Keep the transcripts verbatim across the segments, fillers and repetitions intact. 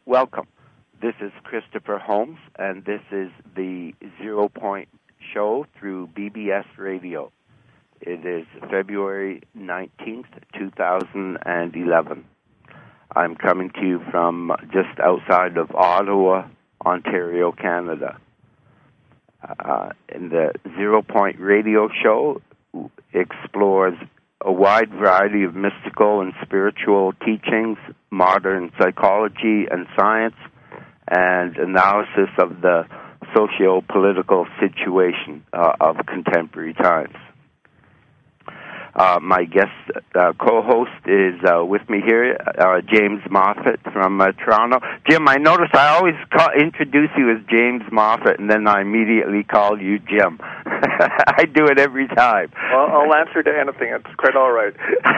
Welcome. This is Christopher Holmes, and this is the Zero Point Show through B B S Radio. It is February nineteenth, two thousand eleven. I'm coming to you from just outside of Ottawa, Ontario, Canada. Uh, and the Zero Point Radio Show explores a wide variety of mystical and spiritual teachings, modern psychology and science, and analysis of the socio-political situation uh, of contemporary times. Uh, my guest uh, co-host is uh, with me here, uh, James Moffat from uh, Toronto. Jim, I notice I always call, introduce you as James Moffat, and then I immediately call you Jim. I do it every time. Well, I'll answer to anything. It's quite all right.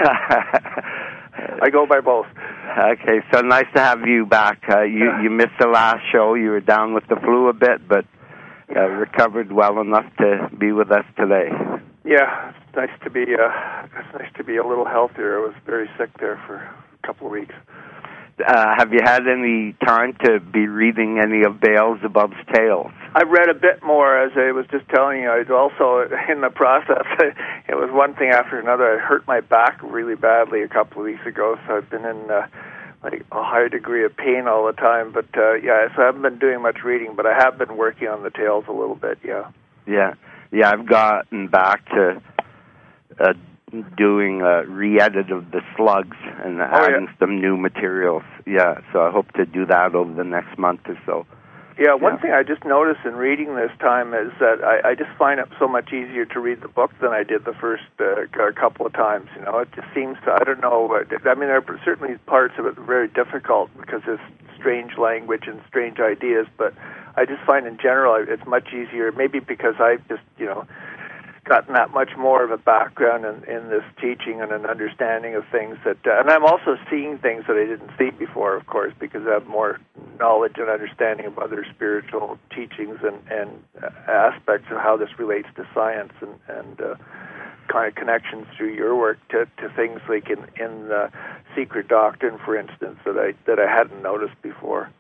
I go by both. Okay, so nice to have you back. Uh, you, you missed the last show. You were down with the flu a bit, but uh, recovered well enough to be with us today. Yeah, it's nice to be. Uh, it's nice to be a little healthier. I was very sick there for a couple of weeks. Uh, have you had any time to be reading any of Beelzebub's tales? I read a bit more, as I was just telling you. I was also in the process. It was one thing after another. I hurt my back really badly a couple of weeks ago, so I've been in uh, like a high degree of pain all the time. But uh, yeah, so I haven't been doing much reading, but I have been working on the tales a little bit. Yeah. Yeah. Yeah, I've gotten back to uh, doing a re-edit of the slugs and oh, adding yeah. some new materials. Yeah, so I hope to do that over the next month or so. Yeah, one yeah. thing I just noticed in reading this time is that I, I just find it so much easier to read the book than I did the first uh, couple of times. You know, it just seems to, I don't know, I mean, there are certainly parts of it very difficult because there's strange language and strange ideas, but I just find in general it's much easier, maybe because I've just, you know, gotten that much more of a background in, in this teaching and an understanding of things that, uh, and I'm also seeing things that I didn't see before, of course, because I have more knowledge and understanding of other spiritual teachings and, and uh, aspects of how this relates to science and, and uh, kind of connections through your work to, to things like in, in the Secret Doctrine, for instance, that I that I hadn't noticed before.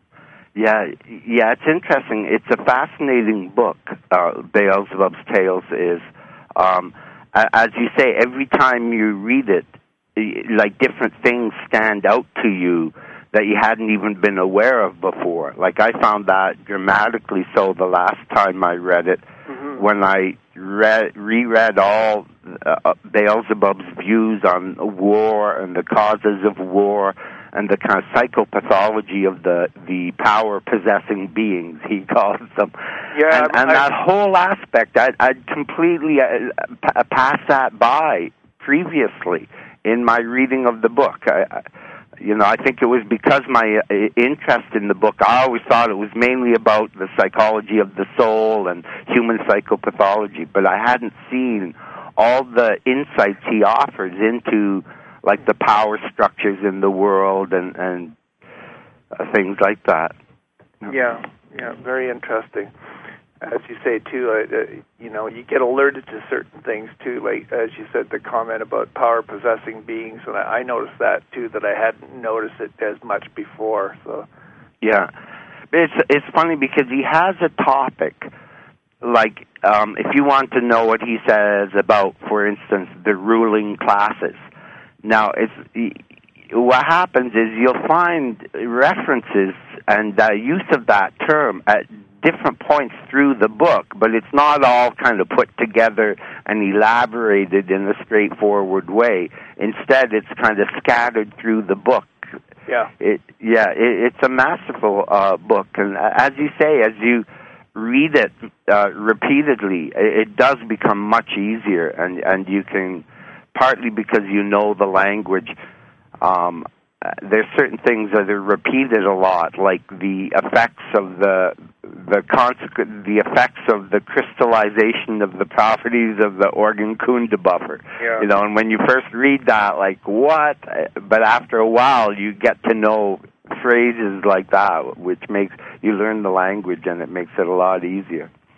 Yeah, yeah, it's interesting. It's a fascinating book, uh, Beelzebub's Tales is. Um, as you say, every time you read it, like different things stand out to you that you hadn't even been aware of before. Like I found that dramatically so the last time I read it, mm-hmm. when I read, reread all uh, Beelzebub's views on war and the causes of war, and the kind of psychopathology of the, the power-possessing beings, he calls them. Yeah, and and I, that whole aspect, I'd, I'd completely uh, p- passed that by previously in my reading of the book. I, I, you know, I think it was because my uh, interest in the book, I always thought it was mainly about the psychology of the soul and human psychopathology, but I hadn't seen all the insights he offers into like the power structures in the world and, and uh, things like that. Yeah, yeah, very interesting. As you say, too, uh, you know, you get alerted to certain things, too, like, as you said, the comment about power-possessing beings, and I, I noticed that, too, that I hadn't noticed it as much before. So, yeah. It's, it's funny because he has a topic, like, um, if you want to know what he says about, for instance, the ruling classes. Now, it's, what happens is you'll find references and uh, use of that term at different points through the book, but it's not all kind of put together and elaborated in a straightforward way. Instead, it's kind of scattered through the book. Yeah. It, yeah, it, it's a masterful uh, book, and as you say, as you read it uh, repeatedly, it, it does become much easier, and, and you can, partly because you know the language, um, there's certain things that are repeated a lot, like the effects of the the consequent the effects of the crystallization of the properties of the Organ-Kunda buffer. Yeah. You know, and when you first read that, like what? But after a while, you get to know phrases like that, which makes you learn the language, and it makes it a lot easier.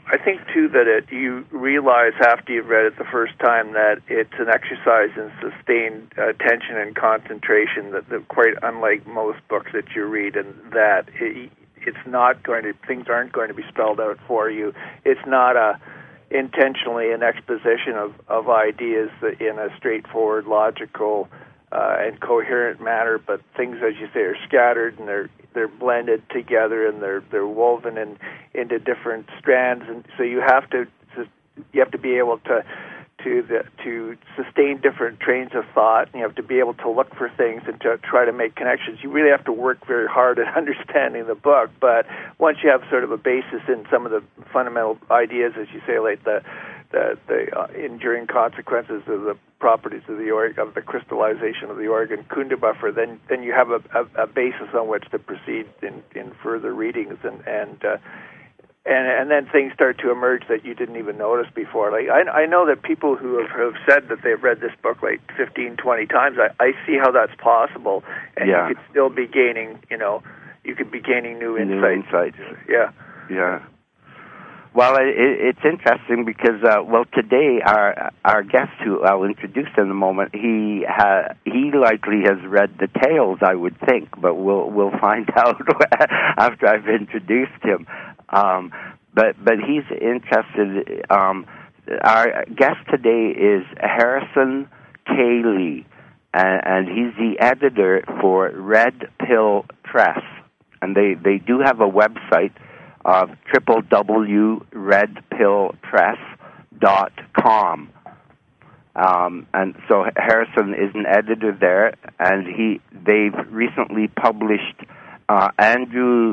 I think, too, that it, you realize after you've read it the first time that it's an exercise in sustained attention and concentration that, that quite unlike most books that you read, and that it, it's not going to, things aren't going to be spelled out for you. It's not a intentionally an exposition of, of ideas in a straightforward, logical, uh, and coherent manner, but things, as you say, are scattered and they're they're blended together and they're they're woven in, into different strands, and so you have to you have to be able to to the, to sustain different trains of thought, and you have to be able to look for things and to try to make connections. You really have to work very hard at understanding the book, but once you have sort of a basis in some of the fundamental ideas, as you say, like the the, the uh, enduring consequences of the properties of the org- of the crystallization of the Oregon Kunda buffer, then then you have a, a, a basis on which to proceed in, in further readings, and and uh, And, and then things start to emerge that you didn't even notice before. Like I, I know that people who have, have said that they've read this book like fifteen, twenty times, I, I see how that's possible, and yeah. you could still be gaining, you know, you could be gaining new insights. New insights. Yeah. Yeah. Well, it, it's interesting because, uh, well, today our our guest, who I'll introduce in a moment, he ha, he likely has read the tales, I would think, but we'll we'll find out after I've introduced him. Um, but but he's interested. Um, our guest today is Harrison Cayley, and, and he's the editor for Red Pill Press, and they, they do have a website of w w w dot red pill press dot com. Um, and so Harrison is an editor there, and he they've recently published uh, Andrew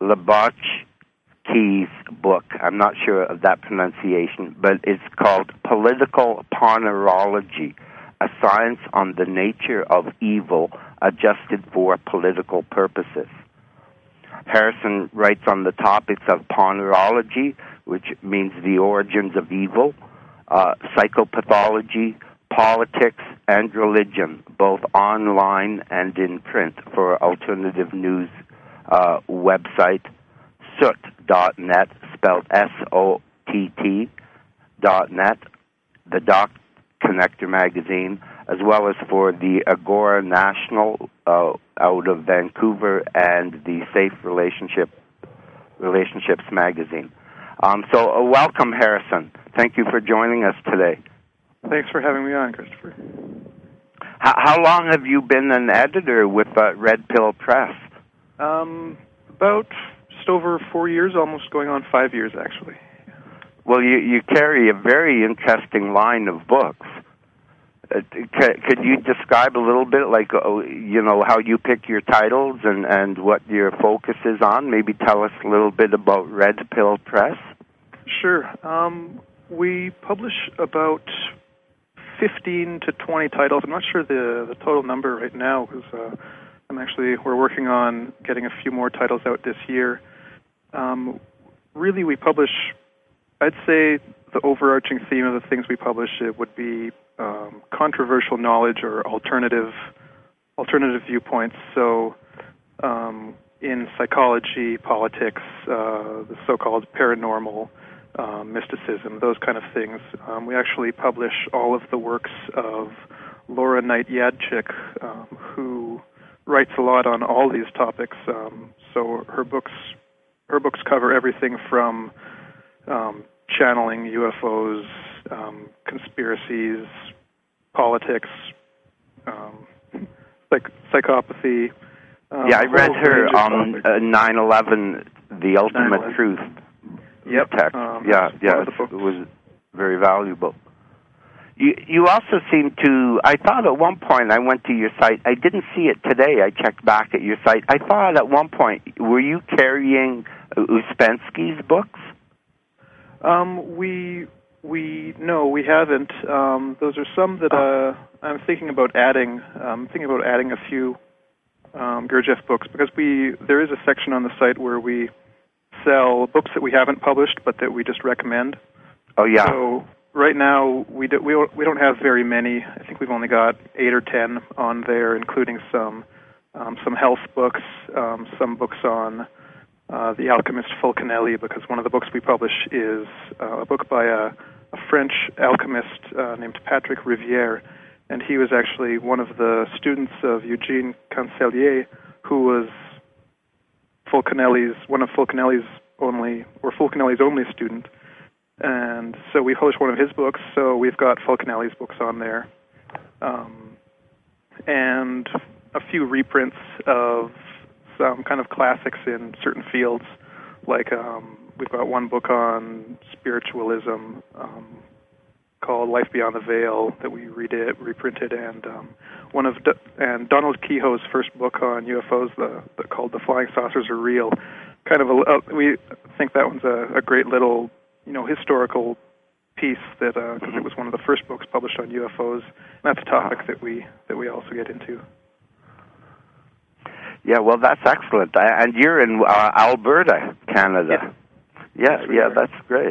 Lebotchky's book. I'm not sure of that pronunciation, but it's called Political Ponerology, a science on the nature of evil adjusted for political purposes. Harrison writes on the topics of ponerology, which means the origins of evil, uh, psychopathology, politics, and religion, both online and in print, for Alternative News uh, website, soot dot net, spelled S O T T dot net, the Doc Connector magazine, as well as for the Agora National uh, out of Vancouver and the Safe Relationship Relationships magazine. Um, so uh, welcome, Harrison. Thank you for joining us today. Thanks for having me on, Christopher. How, how long have you been an editor with uh, Red Pill Press? Um, about just over four years, almost going on five years, actually. Well, you, you carry a very interesting line of books. Uh, c- could you describe a little bit, like, uh, you know, how you pick your titles and, and what your focus is on? Maybe tell us a little bit about Red Pill Press. Sure. Um, we publish about fifteen to twenty titles. I'm not sure the, the total number right now, because uh, I'm actually, we're working on getting a few more titles out this year. Um, really, we publish, I'd say the overarching theme of the things we publish, it would be Um, controversial knowledge or alternative alternative viewpoints. So um, in psychology, politics, uh, the so-called paranormal, um, mysticism, those kind of things. Um, we actually publish all of the works of Laura Knight Yadchik, um, who writes a lot on all these topics. Um, so her books her books cover everything from um, channeling U F Os, Um, conspiracies, politics, um, like psychopathy. Um, yeah, I read her on uh, nine eleven, The Ultimate nine eleven. Truth yep. text. Um, yeah, yeah, it was very valuable. You, you also seem to, I thought at one point, I went to your site, I didn't see it today, I checked back at your site, I thought at one point, were you carrying Ouspensky's books? Um, we... We no, we haven't. Um, those are some that uh, I'm thinking about adding. I'm thinking about adding a few um, Gurdjieff books, because we there is a section on the site where we sell books that we haven't published but that we just recommend. Oh yeah. So right now we do, we don't, we don't have very many. I think we've only got eight or ten on there, including some um, some health books, um, some books on uh, the alchemist Fulcanelli, because one of the books we publish is uh, a book by a, a French alchemist uh, named Patrick Rivière, and he was actually one of the students of Eugene Cancellier, who was Fulcanelli's one of Fulcanelli's only or Fulcanelli's only student. And so we published one of his books, so we've got Fulcanelli's books on there. Um, and a few reprints of some kind of classics in certain fields, like um, we've got one book on spiritualism um, called Life Beyond the Veil that we redid, reprinted, and um, one of D- and Donald Kehoe's first book on U F Os, the, the called The Flying Saucers Are Real. Kind of a, uh, we think that one's a, a great little, you know, historical piece that because uh, mm-hmm. it was one of the first books published on U F Os, and that's a topic that we that we also get into. Yeah, well, that's excellent. And you're in uh, Alberta, Canada. Yeah, yeah, yeah, that's great.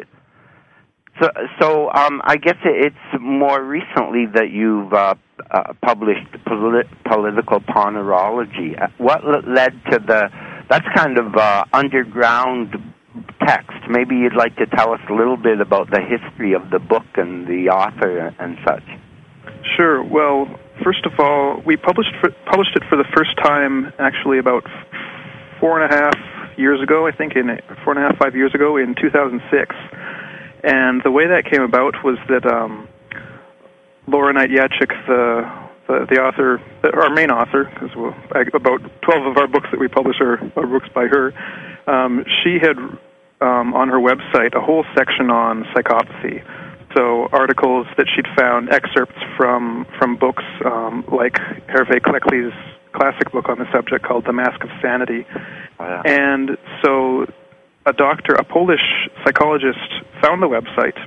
So, so um, I guess it's more recently that you've uh, uh, published polit- political ponerology. What led to the? That's kind of uh, underground text. Maybe you'd like to tell us a little bit about the history of the book and the author and such. Sure. Well, first of all, we published for, published it for the first time actually about four and a half years ago. I think in four and a half five years ago in two thousand six. And the way that came about was that um, Laura Knight Yachik, the, the the author, our main author, because we'll, about twelve of our books that we publish are, are books by her. Um, she had um, on her website a whole section on psychopathy. So articles that she'd found, excerpts from from books um, like Hervé Cleckley's classic book on the subject called The Mask of Sanity. Oh, yeah. And so a doctor, a Polish psychologist, found the website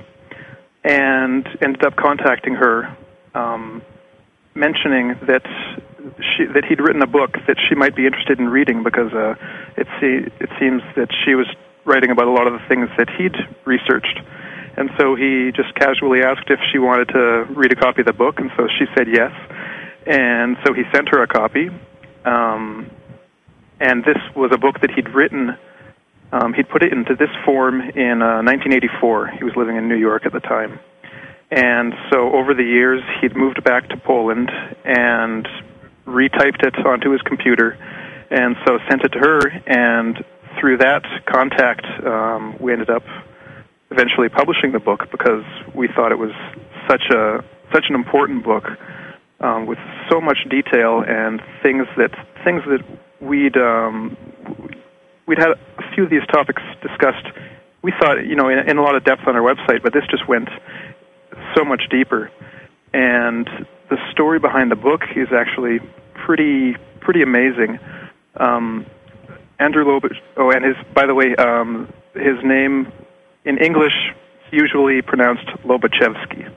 and ended up contacting her, um, mentioning that she, that he'd written a book that she might be interested in reading because uh, it, see, it seems that she was writing about a lot of the things that he'd researched. And so he just casually asked if she wanted to read a copy of the book, and so she said yes. And so he sent her a copy. Um, and this was a book that he'd written. Um, he'd put it into this form in uh, nineteen eighty-four. He was living in New York at the time. And so over the years, he'd moved back to Poland and retyped it onto his computer, and so sent it to her. And through that contact, um, we ended up eventually publishing the book because we thought it was such a such an important book um, with so much detail and things that things that we'd um, we'd had a few of these topics discussed. We thought, you know, in, in a lot of depth on our website, but this just went so much deeper. And the story behind the book is actually pretty pretty amazing. Um, Andrew Lobach. Oh, and his by the way, um, his name. In English, usually pronounced Lobachevsky.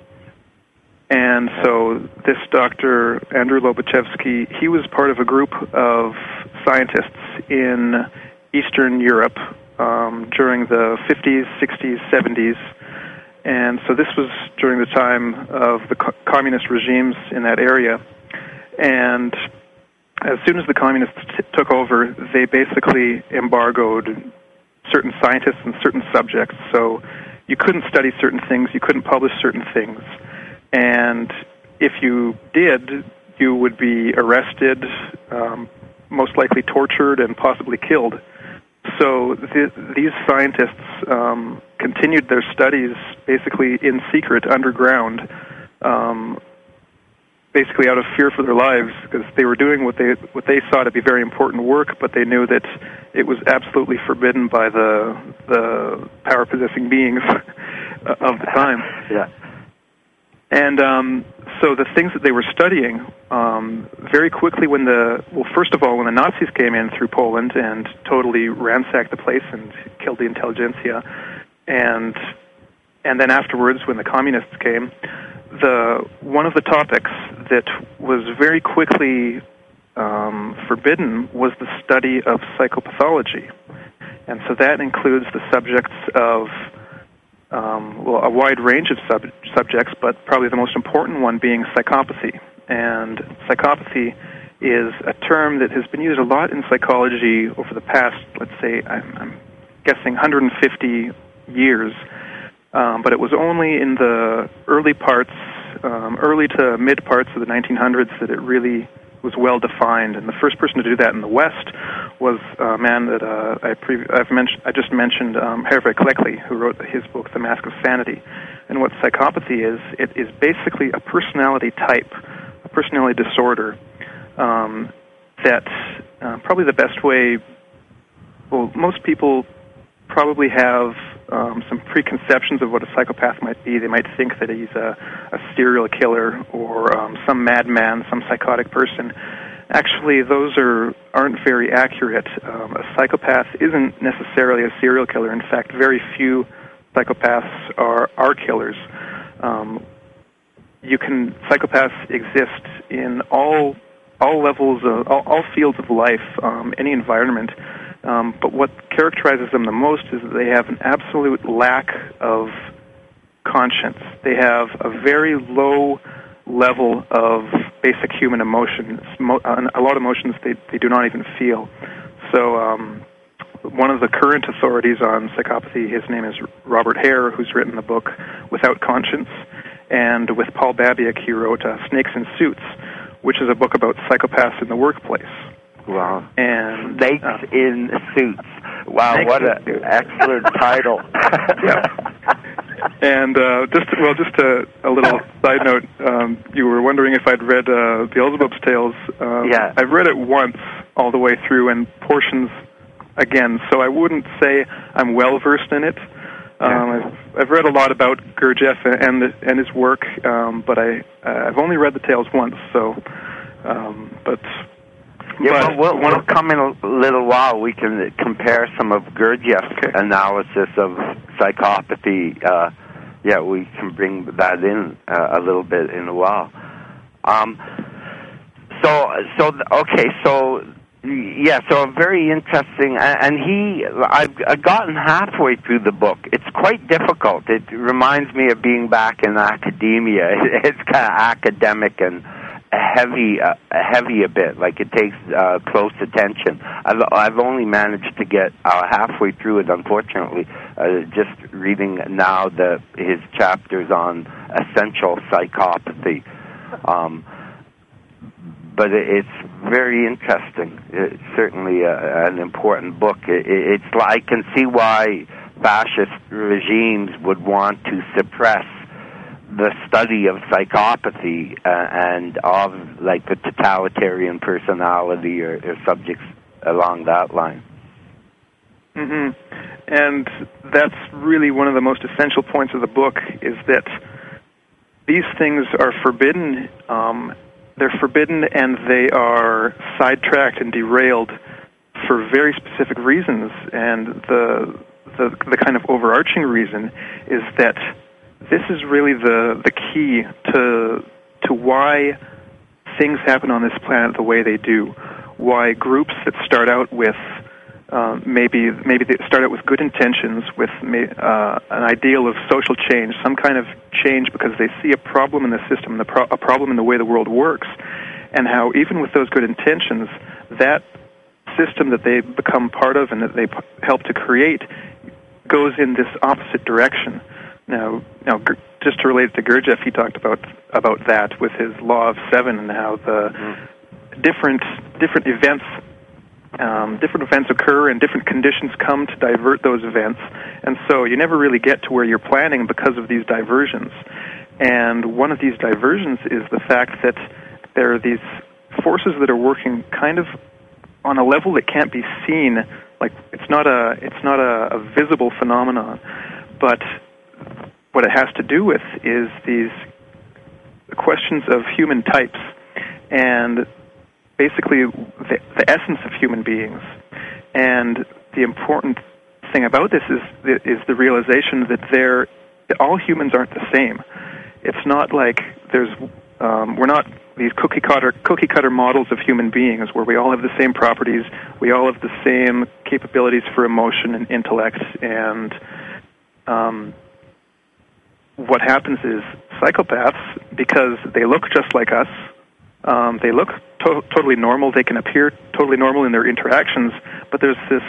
And so this Doctor Andrew Lobachevsky, he was part of a group of scientists in Eastern Europe um, during the fifties, sixties, seventies. And so this was during the time of the co- communist regimes in that area. And as soon as the communists t- took over, they basically embargoed certain scientists and certain subjects, so you couldn't study certain things, you couldn't publish certain things, and if you did, you would be arrested, um, most likely tortured, and possibly killed. So th- these scientists um, continued their studies basically in secret, underground, um, basically out of fear for their lives, because they were doing what they what they saw to be very important work, but they knew that it was absolutely forbidden by the the power-possessing beings of the time. Yeah. And um, so the things that they were studying, um, very quickly when the, well, first of all, when the Nazis came in through Poland and totally ransacked the place and killed the intelligentsia, and and then afterwards when the communists came, the one of the topics that was very quickly um, forbidden was the study of psychopathology. And so that includes the subjects of, um, well, a wide range of sub- subjects, but probably the most important one being psychopathy. And psychopathy is a term that has been used a lot in psychology over the past, let's say, I'm, I'm guessing one hundred fifty years, um, but it was only in the early parts, um, early to mid parts of the nineteen hundreds that it really was well defined. And the first person to do that in the West was a man that uh, I pre- I've mentioned. I just mentioned, um, Hervé Clecquely, who wrote his book, The Mask of Sanity. And what psychopathy is, it is basically a personality type, a personality disorder um, that uh, probably the best way. Well, most people probably have um, some preconceptions of what a psychopath might be. They might think that he's a, a serial killer or um, some madman, some psychotic person. Actually, those are, aren't very accurate. Um, a psychopath isn't necessarily a serial killer. In fact, very few psychopaths are, are killers. Um, you can psychopaths exist in all all levels, of, all, all fields of life, um, any environment. Um, but what characterizes them the most is that they have an absolute lack of conscience. They have a very low level of basic human emotions, mo- a lot of emotions they, they do not even feel. So um, one of the current authorities on psychopathy, his name is Robert Hare, who's written the book Without Conscience, and with Paul Babiak, he wrote uh, Snakes in Suits, which is a book about psychopaths in the workplace. Wow. And Snakes uh, in Suits. Wow, Snakes what an excellent title. Yeah. And uh, just well, just a, a little side note. Um, you were wondering if I'd read uh, Beelzebub's Tales. Um, yeah. I've read it once all the way through, and portions again. So I wouldn't say I'm well versed in it. Um, I've, I've read a lot about Gurdjieff and the, and his work, um, but I uh, I've only read the tales once. So, um, but. Yeah, but well, we'll, we'll come in a little while. We can compare some of Gurdjieff's okay. analysis of psychopathy. Uh, yeah, we can bring that in uh, a little bit in a while. Um, so, so okay, so yeah, so very interesting. And he, I've, I've gotten halfway through the book. It's quite difficult. It reminds me of being back in academia. It's kind of academic and heavy, uh, heavy a bit. Like it takes uh, close attention. I've I've only managed to get uh, halfway through it. Unfortunately, uh, just reading now the his chapters on essential psychopathy. Um, but it, it's very interesting. It's certainly a, an important book. It, it's I can see why fascist regimes would want to suppress the study of psychopathy uh, and of like the totalitarian personality or, or subjects along that line. Mm-hmm. And that's really one of the most essential points of the book, is that these things are forbidden. Um, they're forbidden and they are sidetracked and derailed for very specific reasons. And the the, the kind of overarching reason is that this is really the the key to to why things happen on this planet the way they do. Why groups that start out with uh, maybe maybe they start out with good intentions, with uh, an ideal of social change, some kind of change because they see a problem in the system, the pro- a problem in the way the world works, and how even with those good intentions, that system that they become part of and that they p- help to create goes in this opposite direction. Now, now, just to relate to Gurdjieff, he talked about about that with his law of seven and how the mm-hmm. different different events um, different events occur and different conditions come to divert those events, and so you never really get to where you're planning because of these diversions. And one of these diversions is the fact that there are these forces that are working kind of on a level that can't be seen. Like it's not a it's not a, a visible phenomenon, but what it has to do with is these questions of human types and basically the, the essence of human beings. And the important thing about this is is the realization that they're, that all humans aren't the same. It's not like there's um, we're not these cookie cutter cookie cutter models of human beings where we all have the same properties, we all have the same capabilities for emotion and intellect, and um, what happens is psychopaths, because they look just like us, Um, they look to- totally normal. They can appear totally normal in their interactions, but there's this,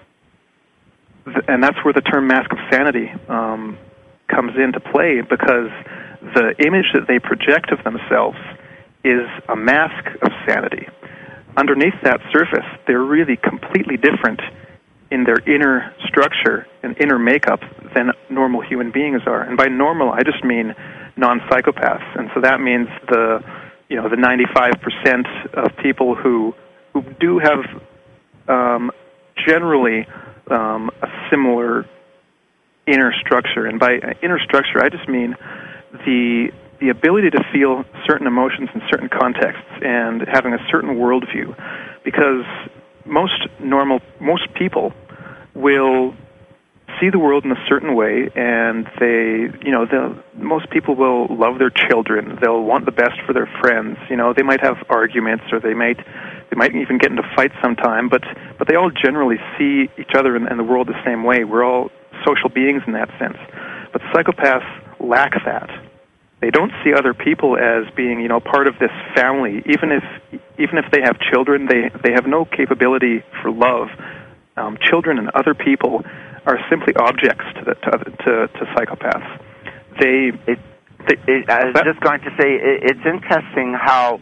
th- and that's where the term mask of sanity um, comes into play, because the image that they project of themselves is a mask of sanity. Underneath that surface, they're really completely different in their inner structure and inner makeup than normal human beings are. And by normal, I just mean non-psychopaths. And so that means the, you know, the ninety-five percent of people who who do have um, generally um, a similar inner structure. And by inner structure, I just mean the the ability to feel certain emotions in certain contexts and having a certain worldview, because most normal, most people will see the world in a certain way, and they, you know, they'll, most people will love their children. They'll want the best for their friends. You know, they might have arguments, or they might, they might even get into fights sometime. But but they all generally see each other and, and the world the same way. We're all social beings in that sense. But psychopaths lack that. They don't see other people as being, you know, part of this family. Even if, even if they have children, they they have no capability for love. Um, children and other people are simply objects to the, to, to, to psychopaths. They, it, it, it, I was that, just going to say, it, it's interesting how,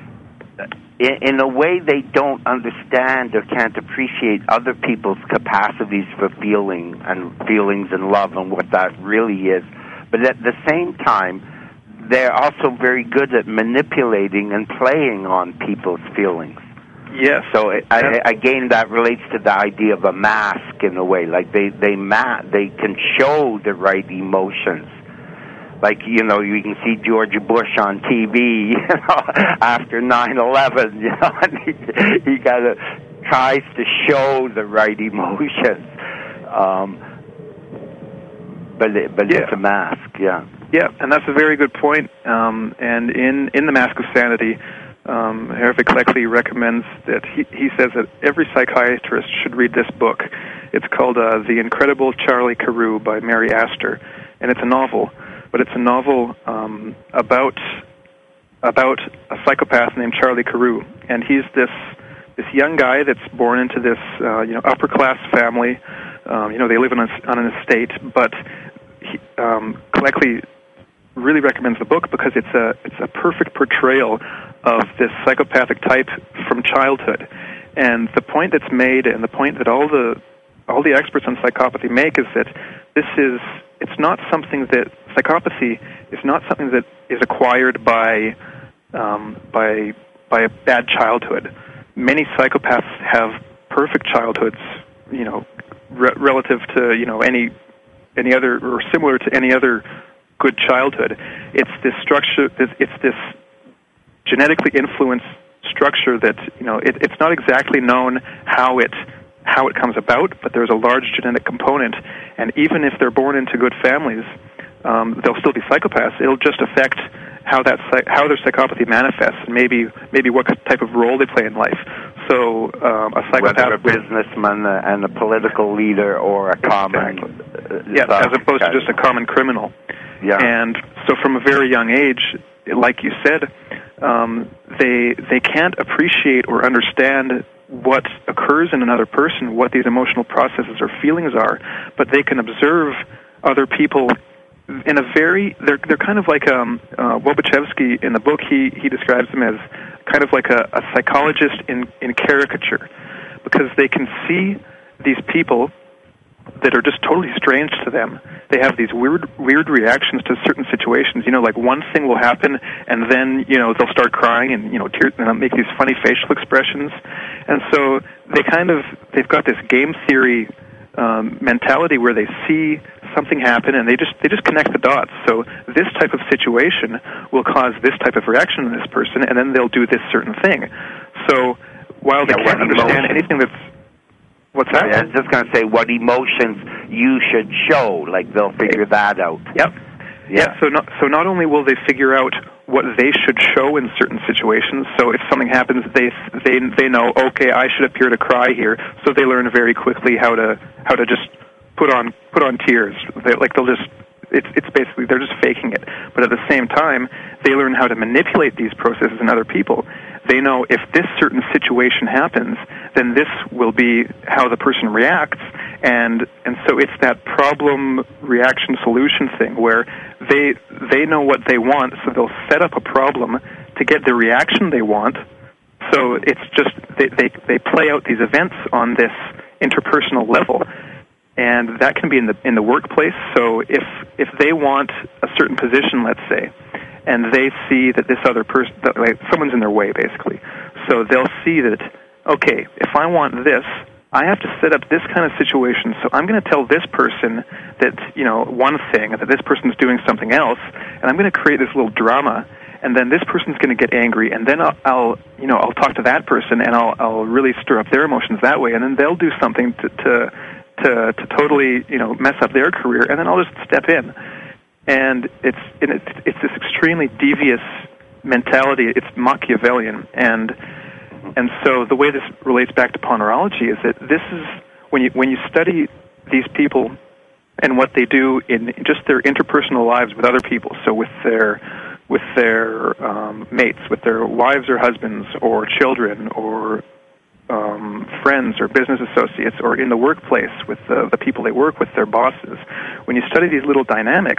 in, in a way, they don't understand or can't appreciate other people's capacities for feeling and feelings and love and what that really is. But at the same time, they're also very good at manipulating and playing on people's feelings. Yes. So it, I, again, that relates to the idea of a mask in a way. Like they they ma- they can show the right emotions. Like, you know, you can see George Bush on T V, you know, after nine eleven. You know, and he, he kind of tries to show the right emotions. Um, but it, but yeah. it's a mask. Yeah. Yeah, and that's a very good point. Um, and in, in The Mask of Sanity, um, Hervé Cleckley recommends that he, he says that every psychiatrist should read this book. It's called uh, The Incredible Charlie Carew by Mary Astor, and it's a novel, but it's a novel um, about about a psychopath named Charlie Carew, and he's this this young guy that's born into this uh, you know upper class family. Um, you know, they live on, a, on an estate, but he, um, Cleckley really recommends the book because it's a it's a perfect portrayal of this psychopathic type from childhood. And the point that's made, and the point that all the all the experts on psychopathy make, is that this is it's not something that psychopathy is not something that is acquired by um, by by a bad childhood. Many psychopaths have perfect childhoods, you know, re- relative to you know any any other or similar to any other good childhood. It's this structure. It's this genetically influenced structure that you know. It, it's not exactly known how it how it comes about, but there's a large genetic component. And even if they're born into good families, um, they'll still be psychopaths. It'll just affect how that how their psychopathy manifests, and maybe maybe what type of role they play in life. So um, a psychopath, whether a businessman and a political leader or a common, exactly. uh, yeah, as opposed to just a common criminal. Yeah. And so from a very young age, like you said, um, they they can't appreciate or understand what occurs in another person, what these emotional processes or feelings are, but they can observe other people in a very, they're they're kind of like um, uh, Wobachevsky in the book, he, he describes them as kind of like a, a psychologist in, in caricature, because they can see these people that are just totally strange to them. They have these weird weird reactions to certain situations. You know, like one thing will happen, and then, you know, they'll start crying and, you know, tears, and they'll make these funny facial expressions. And so they kind of, they've got this game theory um, mentality where they see something happen and they just they just connect the dots. So this type of situation will cause this type of reaction in this person, and then they'll do this certain thing. So while they yeah, can't understand anything that's What's that? I was just going to say what emotions you should show. Like they'll figure that out. Yep. Yeah. yeah. So not so not only will they figure out what they should show in certain situations. So if something happens, they they they know, okay, I should appear to cry here. So they learn very quickly how to how to just put on put on tears. They, like they'll just it's it's basically they're just faking it. But at the same time, they learn how to manipulate these processes in other people. They know if this certain situation happens, then this will be how the person reacts, and and so it's that problem reaction solution thing where they they know what they want, so they'll set up a problem to get the reaction they want. So it's just they they, they play out these events on this interpersonal level, and that can be in the in the workplace. So if if they want a certain position, let's say, and they see that this other person, that, like, someone's in their way, basically. So they'll see that, okay, if I want this, I have to set up this kind of situation, so I'm going to tell this person that, you know, one thing, that this person's doing something else, and I'm going to create this little drama, and then this person's going to get angry, and then I'll, I'll, you know, I'll talk to that person, and I'll, I'll really stir up their emotions that way, and then they'll do something to, to, to, to totally, you know, mess up their career, and then I'll just step in. And it's, it's, it's this extremely devious mentality. It's Machiavellian, and and so the way this relates back to Ponerology is that this is when you when you study these people and what they do in just their interpersonal lives with other people. So with their with their um, mates, with their wives or husbands or children or um, friends or business associates, or in the workplace with the, the people they work with, their bosses. When you study these little dynamics,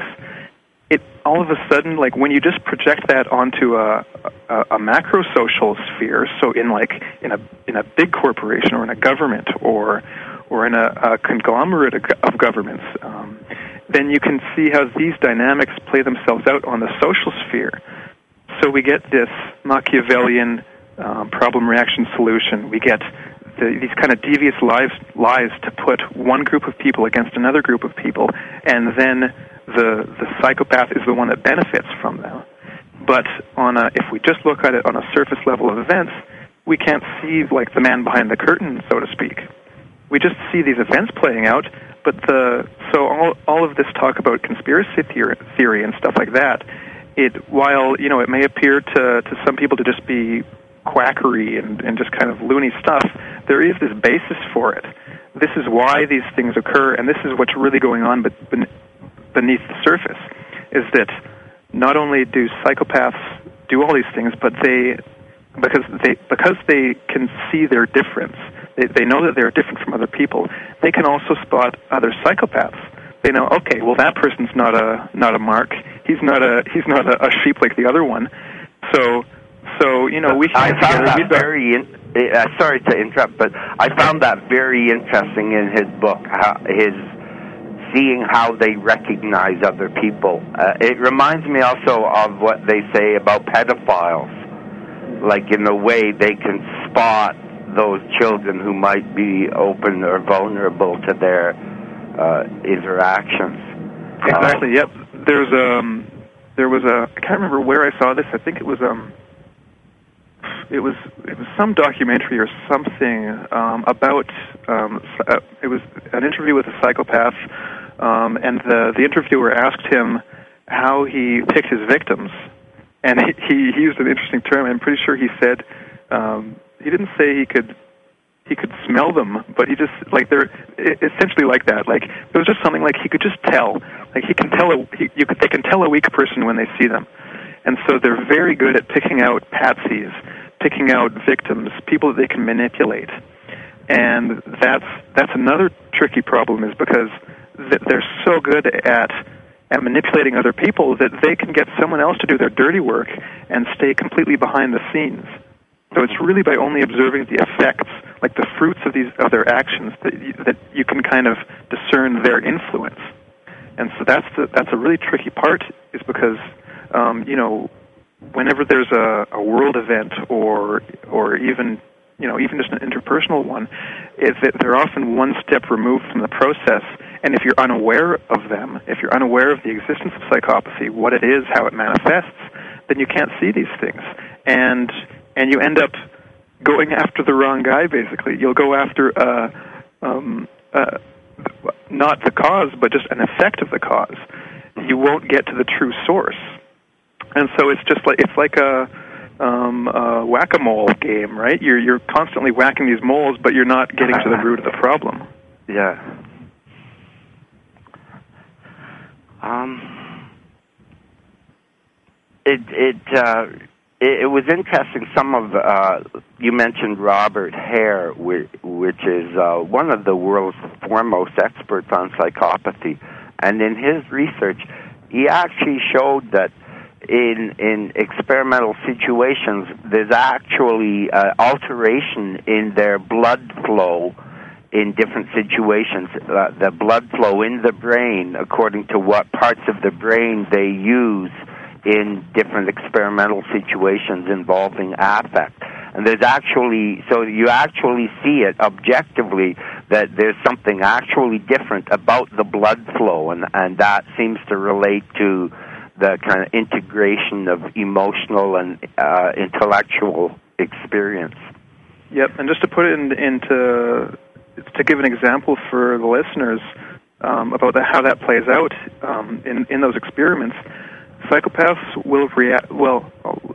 it all of a sudden, like when you just project that onto a, a, a macro social sphere, so in like in a in a big corporation or in a government or or in a, a conglomerate of governments, um, then you can see how these dynamics play themselves out on the social sphere. So we get this Machiavellian um, problem reaction solution. We get the, these kind of devious lies, lies to put one group of people against another group of people, and then the the psychopath is the one that benefits from them. But on a, if we just look at it on a surface level of events, we can't see like the man behind the curtain, so to speak. We just see these events playing out. But the so all all of this talk about conspiracy theory, theory and stuff like that, it while you know it may appear to to some people to just be quackery and, and just kind of loony stuff, there is this basis for it. This is why these things occur, and this is what's really going on but beneath the surface, is that not only do psychopaths do all these things, but they, because they because they can see their difference, they, they know that they're different from other people, they can also spot other psychopaths. They know, okay, well that person's not a not a mark. He's not a he's not a, a sheep like the other one. So so you know we. I found that very. In, uh, sorry to interrupt, but I found that very interesting in his book. How, his seeing how they recognize other people. Uh, it reminds me also of what they say about pedophiles, like in the way they can spot those children who might be open or vulnerable to their uh, interactions. Exactly. Uh, yep. There's um, there was a I can't remember where I saw this. I think it was um, it was it was some documentary or something um, about um, uh, it was an interview with a psychopath. Um, and the, the interviewer asked him how he picked his victims, and he, he used an interesting term. I'm pretty sure he said um, he didn't say he could he could smell them, but he just like they're essentially like that. Like it was just something like he could just tell. Like he can tell a he, you could they can tell a weak person when they see them, and so they're very good at picking out patsies, picking out victims, people that they can manipulate, and that's that's another tricky problem is because that they're so good at at manipulating other people that they can get someone else to do their dirty work and stay completely behind the scenes. So it's really by only observing the effects, like the fruits of these of their actions, that you, that you can kind of discern their influence. And so that's the, that's a really tricky part, is because um, you know, whenever there's a, a world event or or even you know even just an interpersonal one, is that they're often one step removed from the process. And if you're unaware of them, if you're unaware of the existence of psychopathy, what it is, how it manifests, then you can't see these things. And and you end up going after the wrong guy, basically. You'll go after uh, um, uh, not the cause, but just an effect of the cause. You won't get to the true source. And so it's just like it's like a, um, a whack-a-mole game, right? You're you're constantly whacking these moles, but you're not getting to the root of the problem. Yeah. Um, it it, uh, it it was interesting. Some of uh, you mentioned Robert Hare, which, which is uh, one of the world's foremost experts on psychopathy, and in his research, he actually showed that in in experimental situations, there's actually uh, alteration in their blood flow in different situations. Uh, the blood flow in the brain, according to what parts of the brain they use in different experimental situations involving affect. And there's actually, so you actually see it objectively that there's something actually different about the blood flow, and, and that seems to relate to the kind of integration of emotional and uh, intellectual experience. Yep, and just to put it in, into, to give an example for the listeners um, about the, how that plays out um, in, in those experiments, psychopaths will react, well,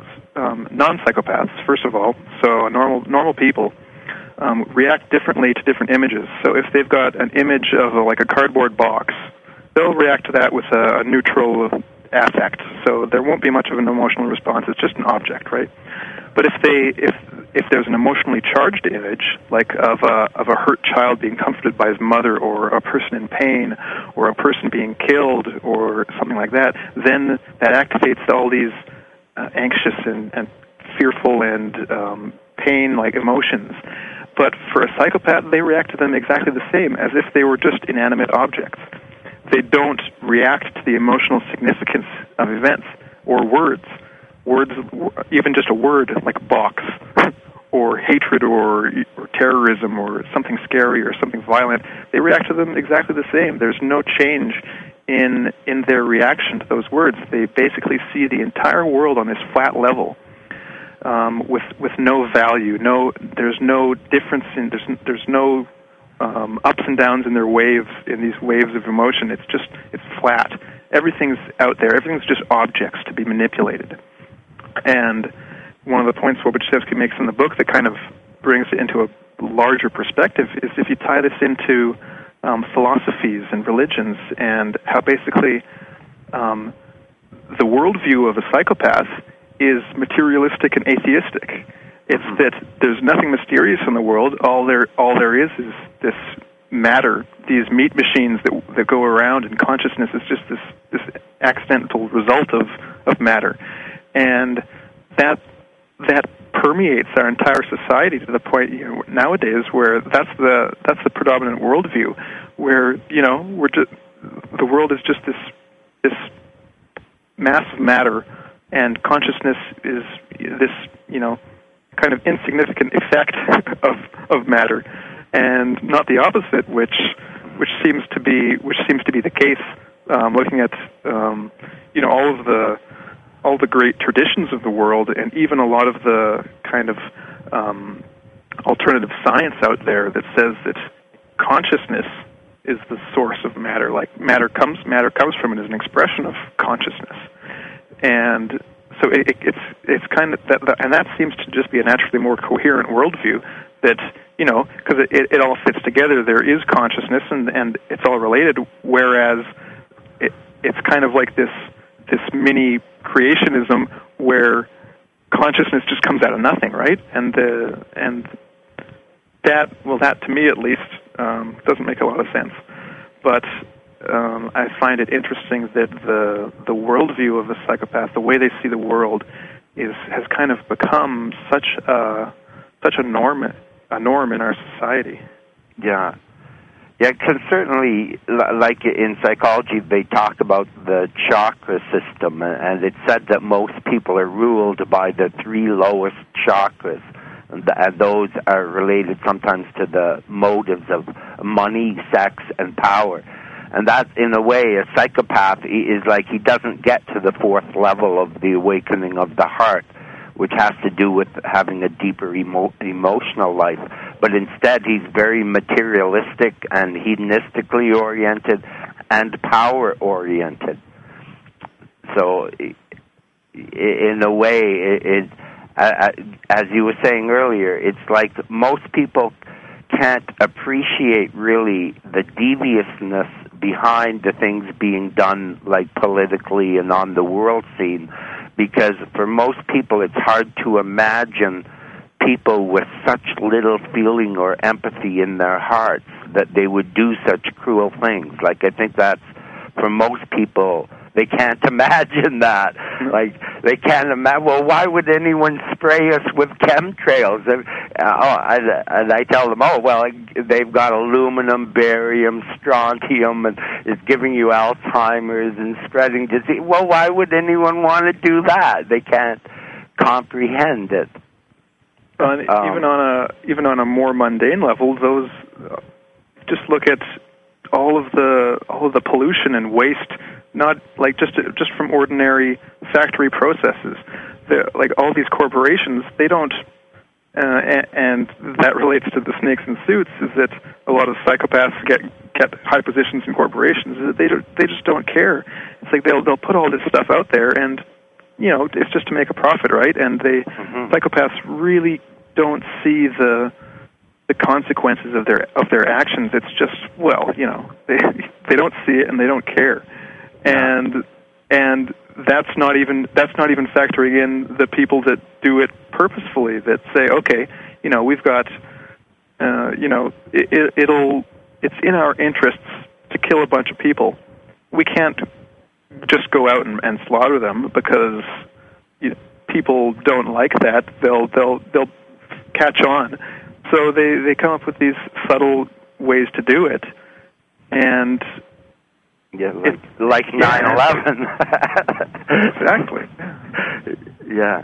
um, non-psychopaths, first of all, so normal normal people, um, react differently to different images. So if they've got an image of a, like a cardboard box, they'll react to that with a, a neutral affect. So there won't be much of an emotional response. It's just an object, right? But if they if if there's an emotionally charged image, like of a of a hurt child being comforted by his mother, or a person in pain, or a person being killed, or something like that, then that activates all these uh, anxious and, and fearful and um, pain-like emotions. But for a psychopath, they react to them exactly the same, as if they were just inanimate objects. They don't react to the emotional significance of events or words. Words, even just a word like box, or hatred, or, or terrorism, or something scary, or something violent, they react to them exactly the same. There's no change in in their reaction to those words. They basically see the entire world on this flat level, um, with with no value. No, there's no difference in there's there's no um, ups and downs in their waves, in these waves of emotion. It's just it's flat. Everything's out there. Everything's just objects to be manipulated. And one of the points Wobuchevsky makes in the book that kind of brings it into a larger perspective is if you tie this into um, philosophies and religions, and how basically um, the worldview of a psychopath is materialistic and atheistic. It's mm-hmm. that there's nothing mysterious in the world. All there, all there is is this matter, these meat machines that that go around, and consciousness is just this this accidental result of, of matter. And that that permeates our entire society to the point, you know, nowadays where that's the that's the predominant worldview, where you know we're just, the world is just this this mass of matter, and consciousness is this you know kind of insignificant effect of of matter, and not the opposite, which which seems to be which seems to be the case. Um, looking at um, you know all of the all the great traditions of the world, and even a lot of the kind of um, alternative science out there that says that consciousness is the source of matter. Like matter comes, matter comes from it as an expression of consciousness, and so it, it's it's kind of that, and that seems to just be a naturally more coherent worldview. That you know, because it, it all fits together. There is consciousness, and and it's all related. Whereas it, it's kind of like this. this mini creationism where consciousness just comes out of nothing, right? And the and that, well, that to me at least um, doesn't make a lot of sense. But um, I find it interesting that the the worldview of the psychopath, the way they see the world, is has kind of become such a such a norm a norm in our society. Yeah. Yeah, because certainly, like in psychology, they talk about the chakra system, and it's said that most people are ruled by the three lowest chakras, and those are related sometimes to the motives of money, sex, and power. And that, in a way, a psychopath is like he doesn't get to the fourth level of the awakening of the heart, which has to do with having a deeper emo- emotional life. But instead, he's very materialistic and hedonistically oriented and power-oriented. So, in a way, it, it, as you were saying earlier, it's like most people can't appreciate really the deviousness behind the things being done, like politically and on the world scene, because for most people it's hard to imagine people with such little feeling or empathy in their hearts that they would do such cruel things. Like, I think that's, for most people, they can't imagine that. Like, they can't imagine, well, why would anyone spray us with chemtrails? And, uh, oh, I, and I tell them, oh, well, they've got aluminum, barium, strontium, and it's giving you Alzheimer's and spreading disease. Well, why would anyone want to do that? They can't comprehend it. On, um, even on a even on a more mundane level, those uh, just look at all of the all of the pollution and waste, not like just just from ordinary factory processes. They're, like all these corporations, they don't, uh, and, and that relates to the snakes in suits. Is that a lot of psychopaths get get high positions in corporations? Is that they don't, they just don't care. It's like they'll they'll put all this stuff out there, and you know, it's just to make a profit, right? And they mm-hmm. psychopaths really don't see the the consequences of their of their actions. It's just, well, you know, they they don't see it and they don't care, and and that's not even that's not even factoring in the people that do it purposefully. That say, okay, you know, we've got, uh, you know, it, it'll it's in our interests to kill a bunch of people. We can't just go out and, and slaughter them because you know, people don't like that. They'll they'll they'll catch on. So they, they come up with these subtle ways to do it, and yeah, like, it, like nine eleven. Exactly. Yeah.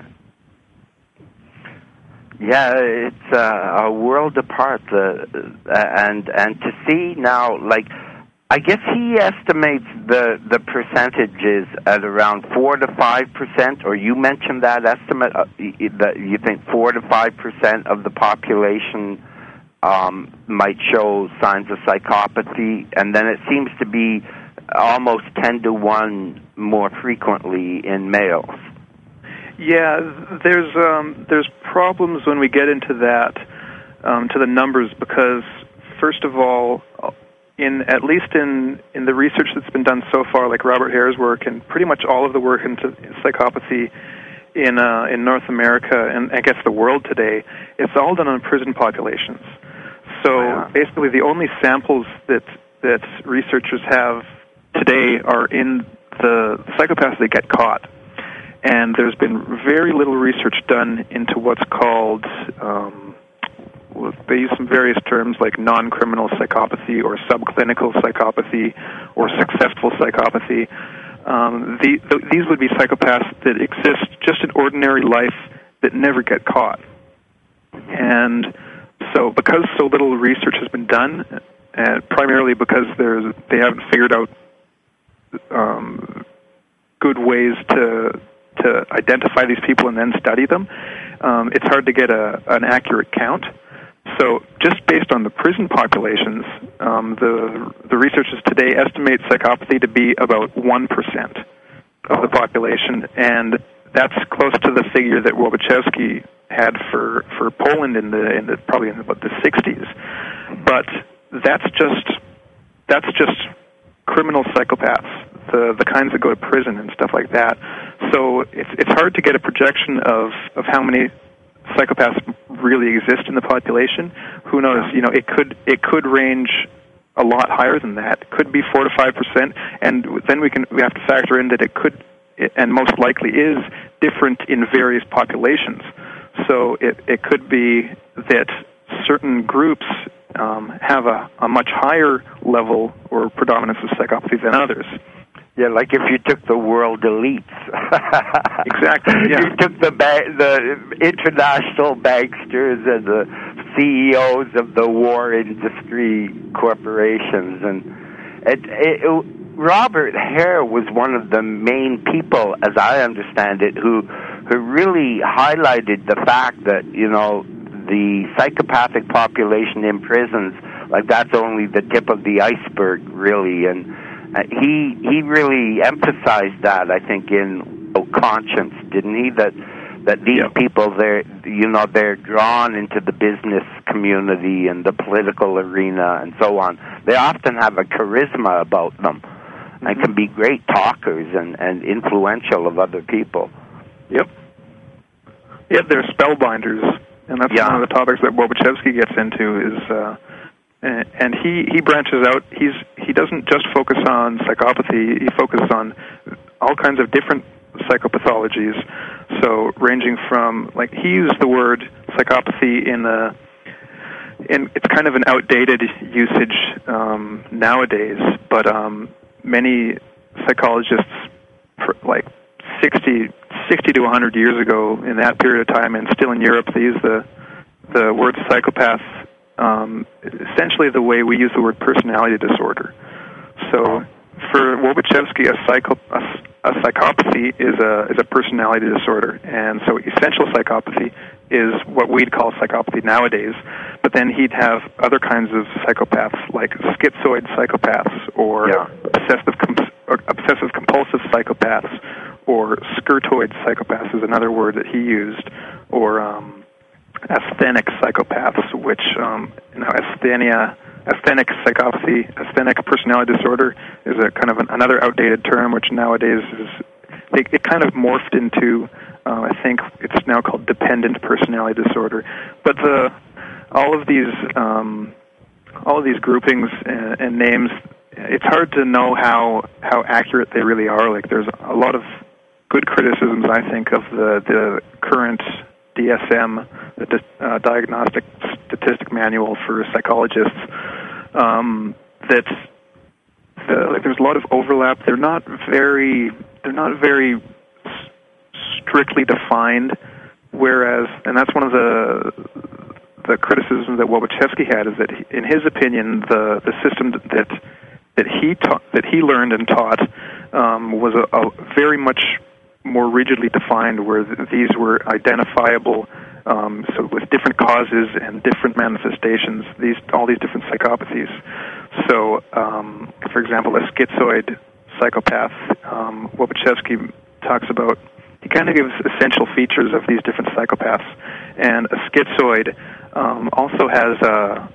Yeah, it's uh, a world apart, uh, and and to see now, like, I guess he estimates the the percentages at around four to five percent, or you mentioned that estimate uh, that you think four to five percent of the population um, might show signs of psychopathy, and then it seems to be almost ten to one more frequently in males. Yeah, there's um, there's problems when we get into that um, to the numbers because first of all, in at least in, in the research that's been done so far, like Robert Hare's work and pretty much all of the work into psychopathy in uh, in North America and I guess the world today, it's all done on prison populations. So yeah. basically, the only samples that that researchers have today are in the psychopaths that get caught, and there's been very little research done into what's called um, they use some various terms like non-criminal psychopathy or subclinical psychopathy or successful psychopathy. Um, the, the, these would be psychopaths that exist just in ordinary life that never get caught. And so because so little research has been done, and primarily because there's, they haven't figured out um, good ways to to identify these people and then study them, um, it's hard to get a, an accurate count. So just based on the prison populations, um, the the researchers today estimate psychopathy to be about one percent of the population, and that's close to the figure that Łobaczewski had for, for Poland in the in the probably in about the sixties. But that's just that's just criminal psychopaths, the the kinds that go to prison and stuff like that. So it's it's hard to get a projection of, of how many psychopaths really exist in the population. Who knows? You know, it could it could range a lot higher than that. It could be four to five percent, and then we can we have to factor in that it could, and most likely is, different in various populations. So it it could be that certain groups um, have a, a much higher level or predominance of psychopathy than others. Yeah, like if you took the world elites. Exactly. Yeah. You took the ba- the international banksters and the C E Os of the war industry corporations, and it, it, it, Robert Hare was one of the main people, as I understand it, who who really highlighted the fact that, you know, the psychopathic population in prisons, like, that's only the tip of the iceberg, really, and Uh, he he really emphasized that, I think, in oh, Conscience, didn't he? That that these yep. people, they're, you know, they're drawn into the business community and the political arena and so on. They often have a charisma about them mm-hmm. and can be great talkers and, and influential of other people. Yep. Yeah, they're spellbinders, and that's yeah. one of the topics that Wojciechowski gets into is, uh, and he, he branches out. He's he doesn't just focus on psychopathy. He focuses on all kinds of different psychopathologies. So ranging from, like, he used the word psychopathy in a, in it's kind of an outdated usage um, nowadays, but um, many psychologists, like sixty, sixty to one hundred years ago, in that period of time, and still in Europe, they use the the word psychopath um, essentially the way we use the word personality disorder. So for Wojciechowski, a, psycho, a, a psychopathy is a is a personality disorder, and so essential psychopathy is what we'd call psychopathy nowadays. But then he'd have other kinds of psychopaths, like schizoid psychopaths, or yeah. obsessive com- or obsessive compulsive psychopaths, or skirtoid psychopaths is another word that he used, or um, asthenic psychopaths, which um, you know, asthenia. Asthenic psychopathy, asthenic personality disorder is a kind of an, another outdated term, which nowadays is it, it kind of morphed into. Uh, I think it's now called dependent personality disorder. But the all of these um, all of these groupings and, and names, it's hard to know how how accurate they really are. Like, there's a lot of good criticisms, I think, of the the current D S M, the uh, Diagnostic Statistic Manual for Psychologists, um, that the, like, there's a lot of overlap. They're not very, they're not very s- strictly defined. Whereas, and that's one of the the criticisms that Wojciechowski had, is that he, in his opinion, the the system that that he taught, that he learned and taught, um, was a, a very much more rigidly defined, where th- these were identifiable, um, so with different causes and different manifestations, these all these different psychopathies. So, um, for example, a schizoid psychopath, um, Wojciechowski talks about, he kind of gives essential features of these different psychopaths, and a schizoid um, also has a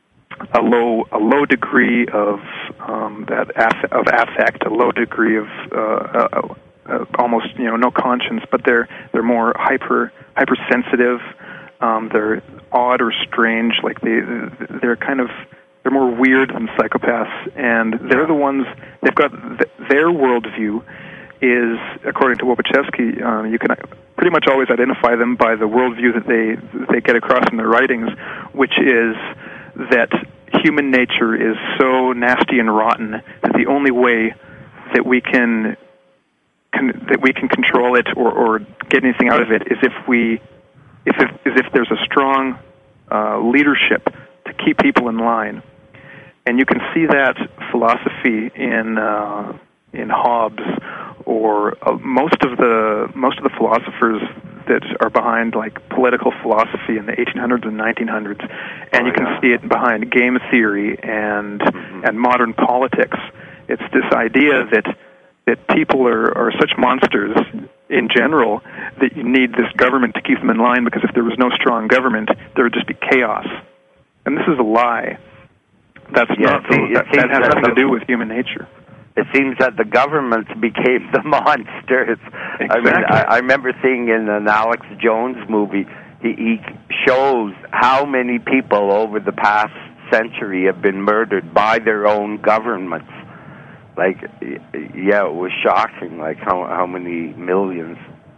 a low a low degree of um, that aff- of affect, a low degree of uh, uh, Uh, almost, you know, no conscience, but they're they're more hyper hypersensitive. Um, they're odd or strange, like they they're kind of they're more weird than psychopaths, and they're the ones, they've got th- their worldview is, according to Wojciechowski, um, you can pretty much always identify them by the worldview that they they get across in their writings, which is that human nature is so nasty and rotten that the only way that we can Can, that we can control it or, or get anything out of it is if we, if if, is if there's a strong uh, leadership to keep people in line, and you can see that philosophy in uh, in Hobbes, or uh, most of the most of the philosophers that are behind, like, political philosophy in the eighteen hundreds and nineteen hundreds, and oh, you can yeah. see it behind game theory and mm-hmm. and modern politics. It's this idea that. that people are, are such monsters in general that you need this government to keep them in line, because if there was no strong government, there would just be chaos. And this is a lie. That's yeah, not the, that, that has nothing to do with human nature. It seems that the government became the monsters. Exactly. I mean, I, I remember seeing in an Alex Jones movie, he, he shows how many people over the past century have been murdered by their own governments. Like, yeah, it was shocking, like how how many millions.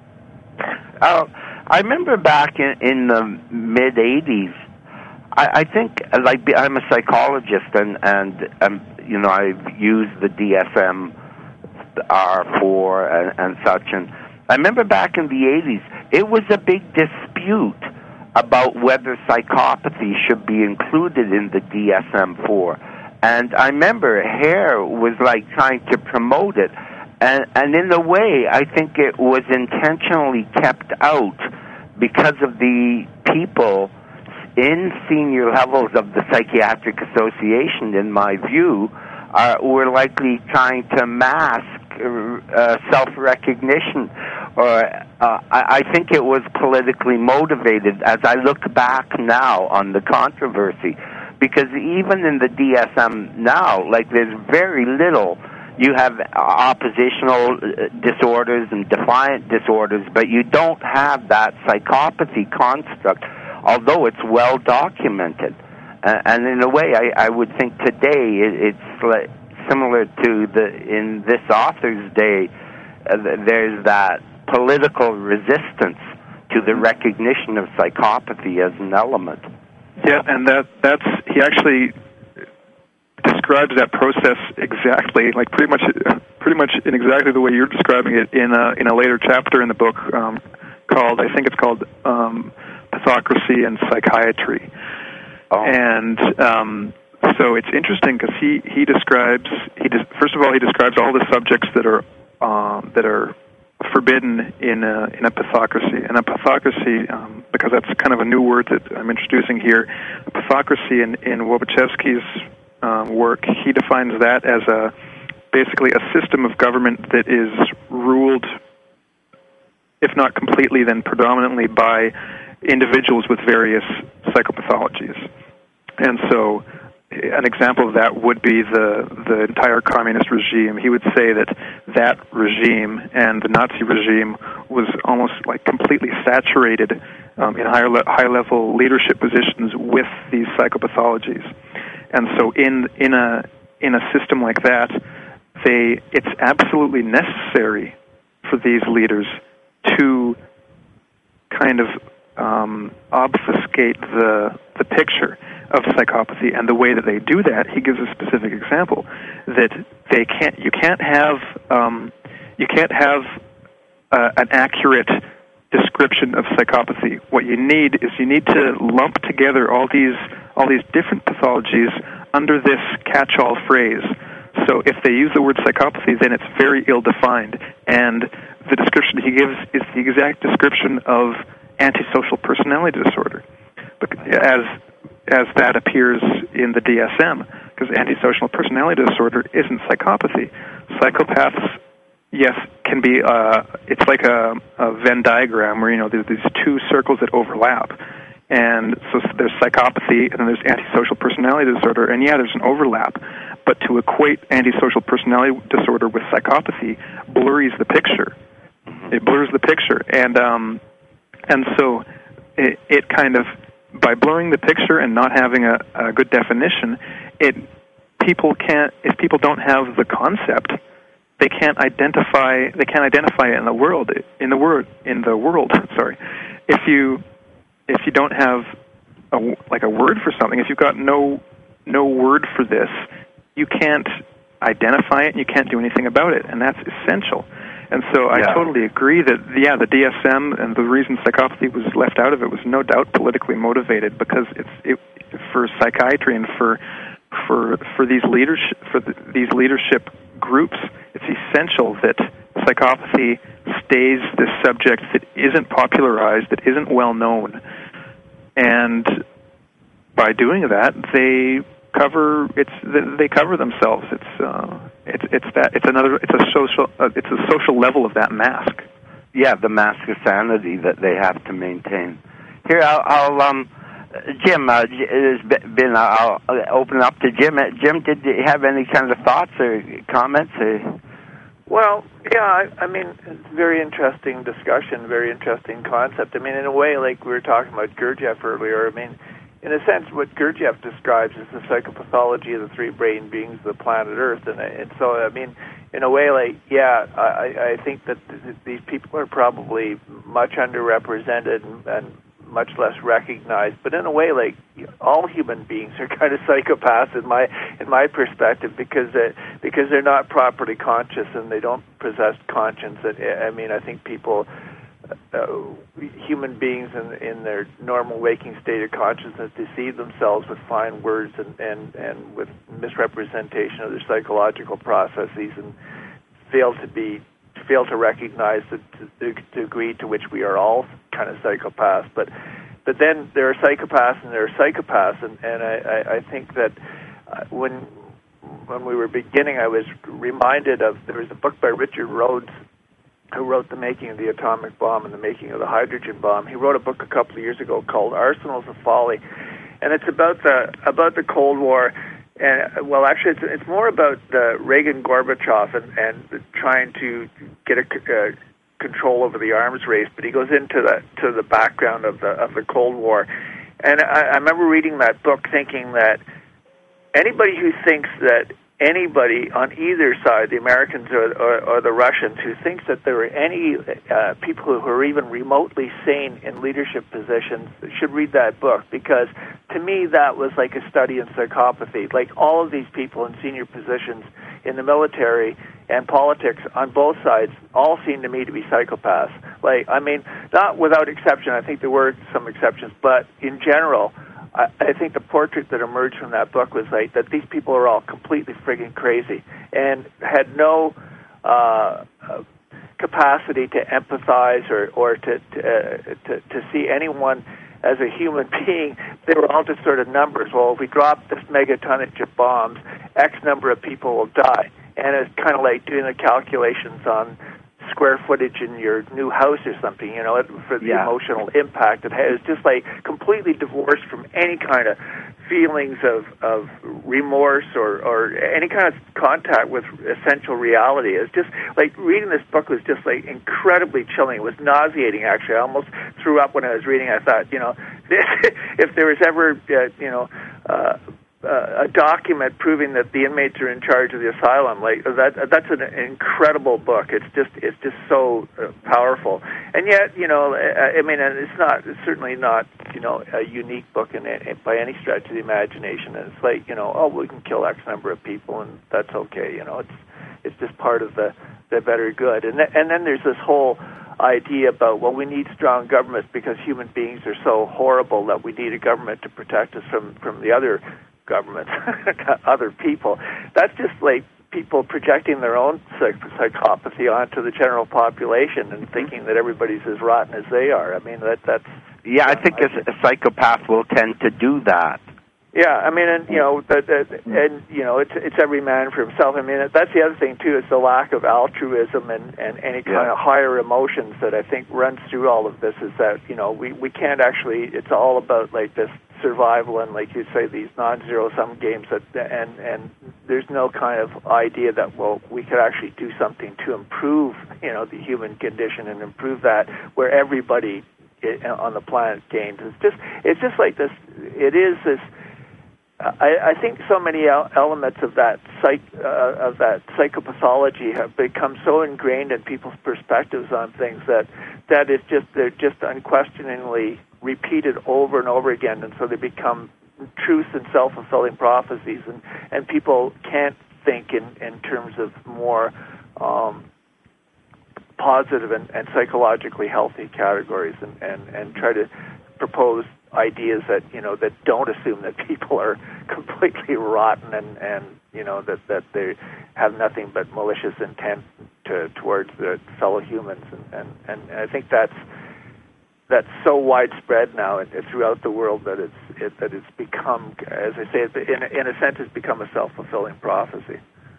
Uh, I remember back in, in the mid eighties, I, I think, like, I'm a psychologist, and, and um, you know, I've used the D S M R four and, and such, and I remember back in the eighties, it was a big dispute about whether psychopathy should be included in the D S M four. And I remember Hare was, like, trying to promote it. And, and in a way, I think it was intentionally kept out because of the people in senior levels of the Psychiatric Association, in my view, uh, were likely trying to mask uh, self-recognition or uh, I, I think it was politically motivated as I look back now on the controversy, because even in the D S M now, like, there's very little. You have oppositional disorders and defiant disorders, but you don't have that psychopathy construct, although it's well documented. Uh, and in a way, I, I would think today it, it's like similar to the in this author's day. Uh, there's that political resistance to the recognition of psychopathy as an element. Yeah, and that that's he actually describes that process exactly, like pretty much, pretty much in exactly the way you're describing it in a in a later chapter in the book um, called, I think it's called um, Pathocracy and Psychiatry. Oh. And um, so it's interesting because he he describes he des- first of all he describes all the subjects that are um, that are forbidden in a in a pathocracy. And a pathocracy, um, because that's kind of a new word that I'm introducing here, a pathocracy in in Wobachevsky's Um, work, he defines that as a basically a system of government that is ruled, if not completely, then predominantly by individuals with various psychopathologies. And so an example of that would be the the entire communist regime. He would say that that regime and the Nazi regime was almost like completely saturated um, in higher le- high level leadership positions with these psychopathologies. And so in in a in a system like that, they it's absolutely necessary for these leaders to kind of um, obfuscate the the picture of psychopathy. And the way that they do that, he gives a specific example that they can't you can't have um, you can't have uh, an accurate description of psychopathy. What you need is you need to lump together all these all these different pathologies under this catch-all phrase. So if they use the word psychopathy, then it's very ill-defined, and the description he gives is the exact description of antisocial personality disorder, as as that appears in the D S M, because antisocial personality disorder isn't psychopathy. Psychopaths, yes, can be, uh, it's like a, a Venn diagram where, you know, there's these two circles that overlap. And so there's psychopathy, and then there's antisocial personality disorder, and yeah, there's an overlap. But to equate antisocial personality disorder with psychopathy blurs the picture. It blurs the picture. And um, and so it, it kind of, by blurring the picture and not having a, a good definition, it people can't, if people don't have the concept, they can't identify, they can't identify it in the world, in the word, in the world, sorry. If you... If you don't have a, like a word for something, if you've got no no word for this, you can't identify it and you can't do anything about it, and that's essential. And so I yeah. totally agree that, yeah, the D S M and the reason psychopathy was left out of it was no doubt politically motivated, because it's it, for psychiatry and for for for these leadership for the, these leadership groups, it's essential that psychopathy stays this subject that isn't popularized, that isn't well known, and by doing that, they cover it's they cover themselves. It's uh, it's it's that it's another it's a social uh, it's a social level of that mask. Yeah, the mask of sanity that they have to maintain. Here, I'll, I'll um, Jim. Uh, has been. I'll open up to Jim. Jim, did you have any kind of thoughts or comments? Or? Well, yeah, I, I mean, it's a very interesting discussion, very interesting concept. I mean, in a way, like we were talking about Gurdjieff earlier, I mean, in a sense, what Gurdjieff describes is the psychopathology of the three brain beings of the planet Earth. And, and so, I mean, in a way, like, yeah, I, I think that th- these people are probably much underrepresented and, and much less recognized. But in a way, like, all human beings are kind of psychopaths in my in my perspective, because they, because they're not properly conscious and they don't possess conscience. I mean, I think people, uh, human beings in in their normal waking state of consciousness, deceive themselves with fine words and, and, and with misrepresentation of their psychological processes, and fail to be fail to recognize the, the degree to which we are all kind of psychopaths. But but then there are psychopaths and there are psychopaths, and, and I, I think that uh, when when we were beginning, I was reminded of, there was a book by Richard Rhodes who wrote The Making of the Atomic Bomb and The Making of the Hydrogen Bomb. He wrote a book a couple of years ago called Arsenals of Folly, and it's about the about the Cold War. And well, actually, it's it's more about uh, Reagan, Gorbachev, and, and trying to get a uh, control over the arms race. But he goes into the to the background of the of the Cold War, and I, I remember reading that book, thinking that anybody who thinks that anybody on either side, the Americans or, or, or the Russians, who thinks that there are any uh, people who are even remotely sane in leadership positions should read that book, because to me that was like a study in psychopathy. Like, all of these people in senior positions in the military and politics on both sides all seem to me to be psychopaths. Like, I mean, not without exception. I think there were some exceptions, but in general, I, I think the portrait that emerged from that book was like that these people are all completely friggin' crazy and had no uh, uh, capacity to empathize or, or to, to, uh, to to see anyone as a human being. They were all just sort of numbers. Well, if we drop this megatonnage of bombs, X number of people will die. And it's kind of like doing the calculations on square footage in your new house or something, you know, for the yeah. emotional impact it has. It's just like completely divorced from any kind of feelings of, of remorse or, or any kind of contact with essential reality. It's just like reading this book was just like incredibly chilling. It was nauseating, actually. I almost threw up when I was reading. I thought, you know, if there was ever, uh, you know, uh, Uh, a document proving that the inmates are in charge of the asylum, like that, that's an incredible book. It's just, it's just so uh, powerful. And yet, you know, I, I mean, and it's not, it's certainly not, you know, a unique book in it by any stretch of the imagination. And it's like, you know, oh, we can kill X number of people, and that's okay. You know, it's, it's just part of the, the better good. And th- and then there's this whole idea about, well, we need strong governments because human beings are so horrible that we need a government to protect us from, from the other government, other people. That's just like people projecting their own psych- psychopathy onto the general population and thinking that everybody's as rotten as they are. I mean, that that's... Yeah, I think a, a psychopath will tend to do that. Yeah, I mean, and, you know, that, that, and, you know, it's it's every man for himself. I mean, that's the other thing, too, is the lack of altruism and, and any kind yeah. of higher emotions that I think runs through all of this, is that, you know, we, we can't actually, it's all about, like, this survival and, like you say, these non-zero-sum games, that and and there's no kind of idea that, well, we could actually do something to improve, you know, the human condition and improve that where everybody on the planet gains. It's just, it's just like this, it is this, I, I think so many elements of that psych, uh, of that psychopathology have become so ingrained in people's perspectives on things that that it's just, they're just unquestioningly repeated over and over again, and so they become truths and self-fulfilling prophecies, and, and people can't think in, in terms of more um, positive and, and psychologically healthy categories, and, and, and try to propose ideas that, you know, that don't assume that people are completely rotten and, and you know, that, that they have nothing but malicious intent to, towards the fellow humans, and, and, and I think that's that's so widespread now and throughout the world that it's it, that it's become, as I say, in a, in a sense, it's become a self-fulfilling prophecy.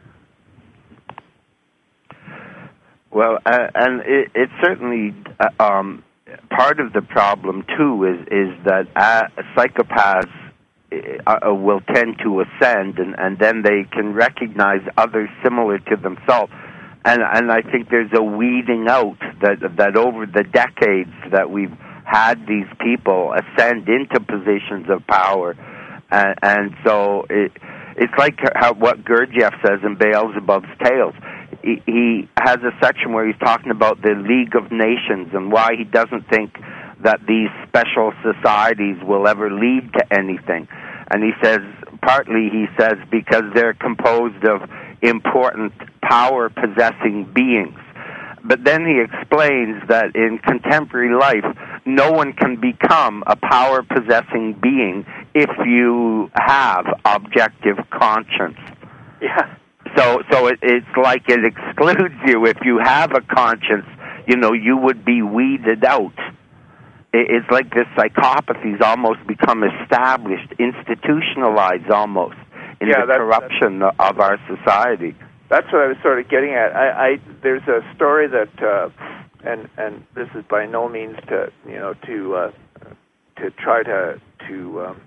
Well, uh, and it, it's certainly uh, um, part of the problem too is is that uh, psychopaths uh, will tend to ascend, and, and then they can recognize others similar to themselves. And and I think there's a weeding out that that over the decades that we've had these people ascend into positions of power, and, and so it, it's like how what Gurdjieff says in Beelzebub's Tales. He, he has a section where he's talking about the League of Nations and why he doesn't think that these special societies will ever lead to anything. And he says, partly he says, because they're composed of important power-possessing beings. But then he explains that in contemporary life, no one can become a power-possessing being if you have objective conscience. Yeah. So so it, it's like it excludes you. If you have a conscience, you know, you would be weeded out. It, it's like this psychopathy's almost become established, institutionalized almost, in yeah, the that's, corruption that's, of our society. that's what I was sort of getting at. I, I there's a story that, uh, and and this is by no means to you know to uh, to try to to um,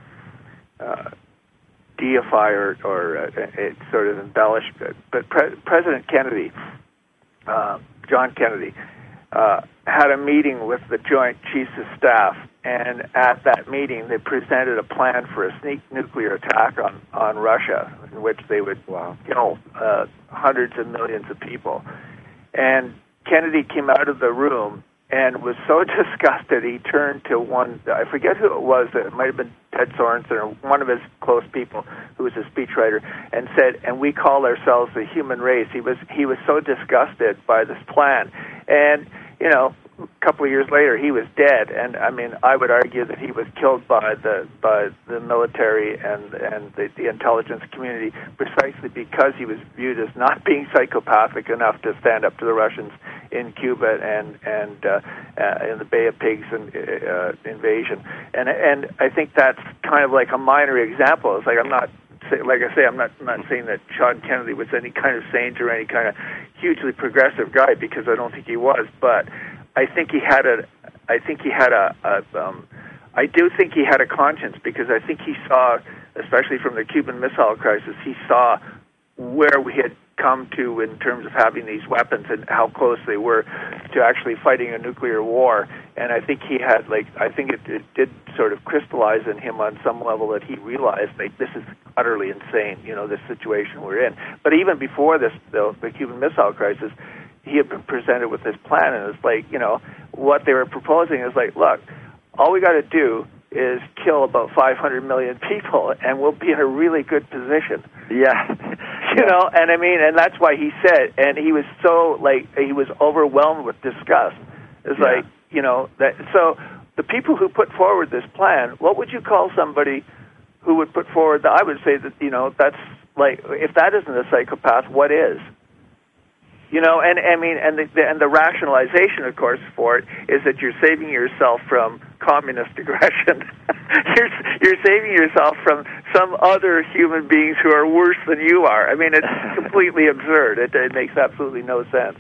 uh, deify or or uh, it sort of embellish, but Pre- President Kennedy, uh, John Kennedy, uh, had a meeting with the Joint Chiefs of Staff. And at that meeting, they presented a plan for a sneak nuclear attack on, on Russia, in which they would wow. kill uh, hundreds of millions of people. And Kennedy came out of the room and was so disgusted, he turned to one, I forget who it was, it might have been Ted Sorensen or one of his close people who was a speechwriter, and said, and we call ourselves the human race. He was, he was so disgusted by this plan. And, you know, a couple of years later, he was dead, and I mean, I would argue that he was killed by the by the military and and the, the intelligence community precisely because he was viewed as not being psychopathic enough to stand up to the Russians in Cuba and and uh, uh, in the Bay of Pigs and, uh, invasion, and and I think that's kind of like a minor example. It's like I'm not. Like I say, I'm not I'm not saying that John Kennedy was any kind of saint or any kind of hugely progressive guy, because I don't think he was. But I think he had a, I think he had a, a um, I do think he had a conscience, because I think he saw, especially from the Cuban Missile Crisis, he saw where we had come to in terms of having these weapons and how close they were to actually fighting a nuclear war. And I think he had, like, I think it, it did sort of crystallize in him on some level that he realized, like, this is utterly insane, you know, this situation we're in. But even before this, the, the Cuban Missile Crisis, he had been presented with this plan, and it's like, you know, what they were proposing is like, look, all we got to do is kill about five hundred million people, and we'll be in a really good position. Yeah. You know, and I mean, and that's why he said, and he was so, like, he was overwhelmed with disgust. It's yeah. like, you know, that. So the people who put forward this plan, what would you call somebody who would put forward, the, I would say that, you know, that's like, if that isn't a psychopath, what is? You know, and I mean, and the, the and the rationalization, of course, for it is that you're saving yourself from communist aggression. you're you're saving yourself from some other human beings who are worse than you are. I mean, it's completely absurd. It, it makes absolutely no sense.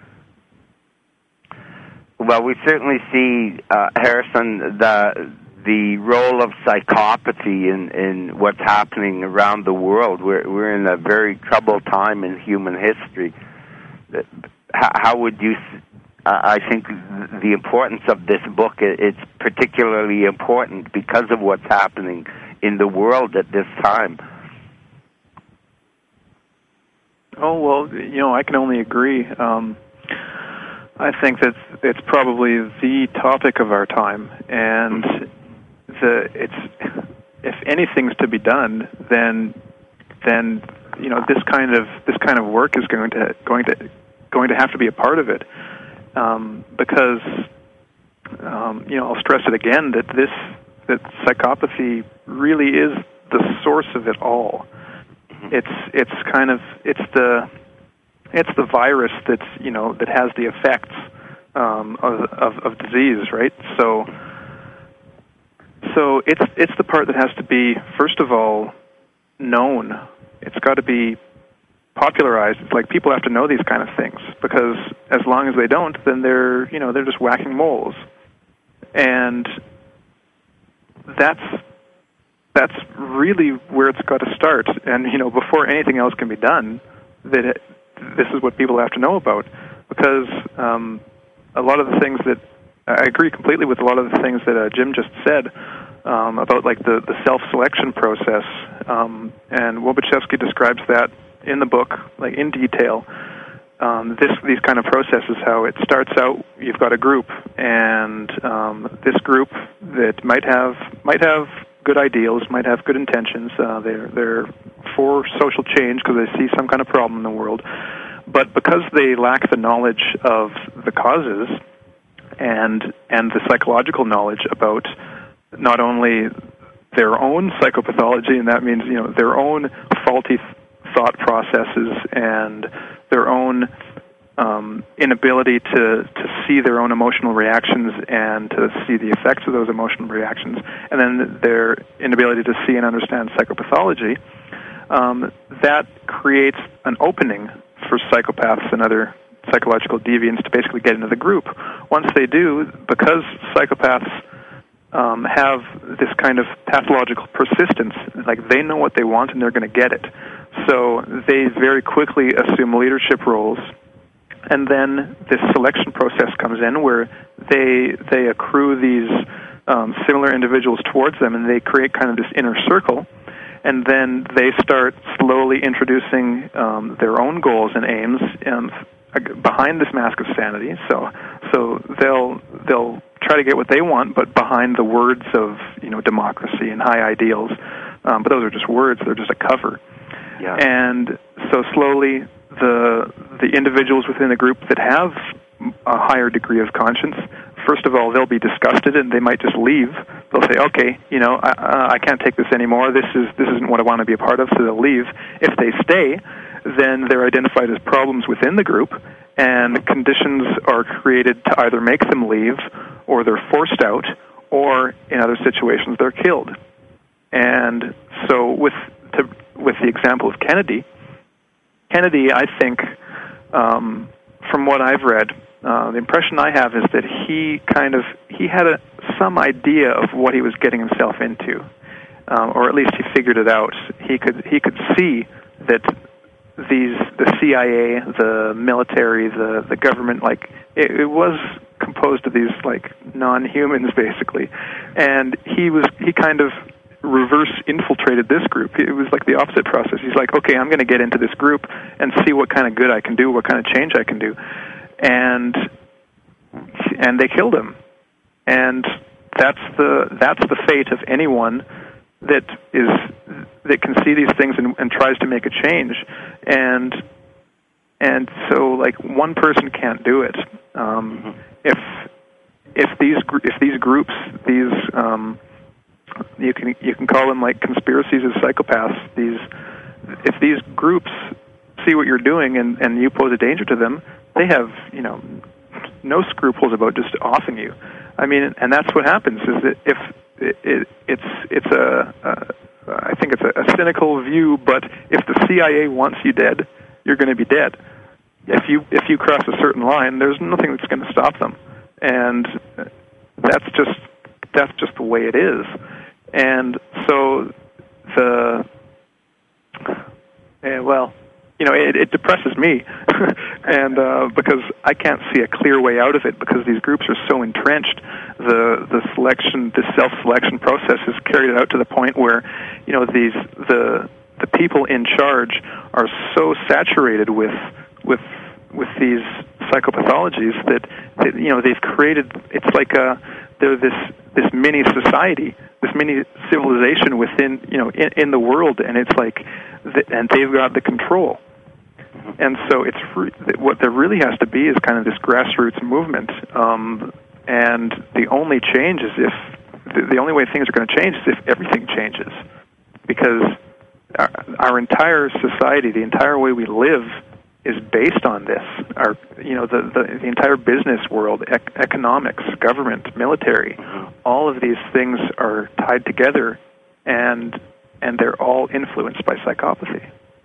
Well, we certainly see, uh, Harrison, the the role of psychopathy in, in what's happening around the world. We're we're in a very troubled time in human history. How would you, I think the importance of this book, it's particularly important because of what's happening in the world at this time. Oh, well, you know, I can only agree. Um, I think that it's probably the topic of our time, and the it's if anything's to be done, then then you know this kind of this kind of work is going to going to going to have to be a part of it, um, because um, you know I'll stress it again that this that psychopathy really is the source of it all. It's it's kind of it's the it's the virus that's you know that has the effects um, of, of of disease, right? So so it's it's the part that has to be, first of all, known. It's got to be popularized. It's like people have to know these kind of things, because as long as they don't, then they're you know they're just whacking moles, and that's that's really where it's got to start. And you know before anything else can be done, that it, this is what people have to know about, because um, a lot of the things that I agree completely with a lot of the things that uh, Jim just said um, about like the, the self-selection process, um, and Wobachevsky describes that in the book, like in detail. Um, this these kind of processes, how it starts out, you've got a group, and um, this group that might have might have good ideals, might have good intentions. Uh, they're they're for social change because they see some kind of problem in the world, but because they lack the knowledge of the causes and and the psychological knowledge about not only their own psychopathology, and that means you know their own faulty thought processes and their own um, inability to, to see their own emotional reactions and to see the effects of those emotional reactions, and then their inability to see and understand psychopathology, um, that creates an opening for psychopaths and other psychological deviants to basically get into the group. Once they do, because psychopaths um, have this kind of pathological persistence, like they know what they want and they're going to get it. So they very quickly assume leadership roles, and then this selection process comes in where they they accrue these um, similar individuals towards them, and they create kind of this inner circle, and then they start slowly introducing um, their own goals and aims um, behind this mask of sanity. So so they'll they'll try to get what they want, but behind the words of, you know, democracy and high ideals. Um, but those are just words; they're just a cover. Yeah. And so slowly, the the individuals within the group that have a higher degree of conscience, first of all, they'll be disgusted and they might just leave. They'll say, "Okay, you know, I, uh, I can't take this anymore. This is this isn't what I want to be a part of." So they'll leave. If they stay, then they're identified as problems within the group, and conditions are created to either make them leave, or they're forced out, or in other situations they're killed. And so with to, with the example of Kennedy, Kennedy, I think, um, from what I've read, uh, the impression I have is that he kind of he had a, some idea of what he was getting himself into, um, or at least he figured it out. He could he could see that these the C I A, the military, the the government, like it, it was composed of these like non-humans basically, and he was he kind of reverse infiltrated this group. It was like the opposite process. He's like, okay, I'm going to get into this group and see what kind of good I can do, what kind of change I can do, and and they killed him. And that's the that's the fate of anyone that is that can see these things and, and tries to make a change. And and so like one person can't do it. Um, if if these if these groups these um, You can you can call them like conspiracies of psychopaths. These, if these groups see what you're doing and, and you pose a danger to them, they have, you know, no scruples about just offing you. I mean, and that's what happens. Is that if it, it, it's it's a, a I think it's a, a cynical view, but if the C I A wants you dead, you're going to be dead. If you if you cross a certain line, there's nothing that's going to stop them, and that's just that's just the way it is. And so the, uh, well, you know, it, it depresses me, and uh, because I can't see a clear way out of it because these groups are so entrenched. The the selection, the self-selection process is carried out to the point where, you know, these the the people in charge are so saturated with with with these psychopathologies that, that you know they've created. It's like a they're this this mini society, this mini civilization within, you know, in, in the world, and it's like, the, and they've got the control. And so it's re- what there really has to be is kind of this grassroots movement, um, and the only change is if, the, the only way things are going to change is if everything changes, because our, our entire society, the entire way we live, is based on this. Our, you know, the, the, the entire business world, ec- economics, government, military, all of these things are tied together, and and they're all influenced by psychopathy.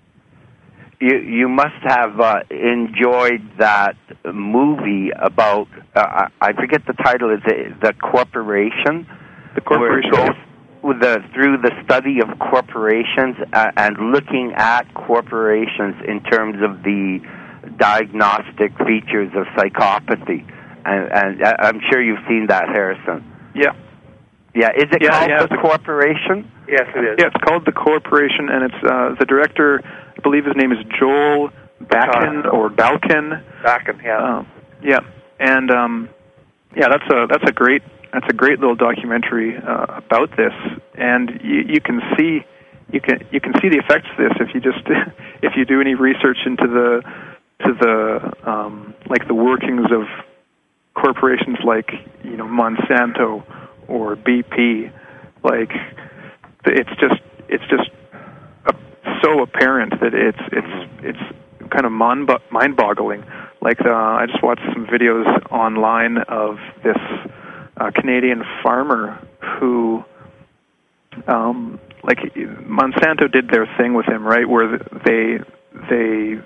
You you must have uh, enjoyed that movie about uh, I forget the title. Is it The Corporation? The Corporation. Where it goes with the through the study of corporations uh, and looking at corporations in terms of the diagnostic features of psychopathy, and, and I'm sure you've seen that, Harrison. Yeah. Yeah. Is it yeah, called yeah, The Corporation? Yes, it is. Yeah, it's called The Corporation, and it's uh, the director, I believe his name is Joel Bakken or Balkin. Bakken, yeah. Um, yeah, and um, yeah, that's a that's a great. That's a great little documentary uh, about this, and you, you can see you can you can see the effects of this if you just if you do any research into the to the um, like the workings of corporations like, you know, Monsanto or B P. Like it's just it's just uh, so apparent that it's it's it's kind of mind-boggling. Like uh, I just watched some videos online of this. A Canadian farmer who, um, like Monsanto did their thing with him, right? Where they they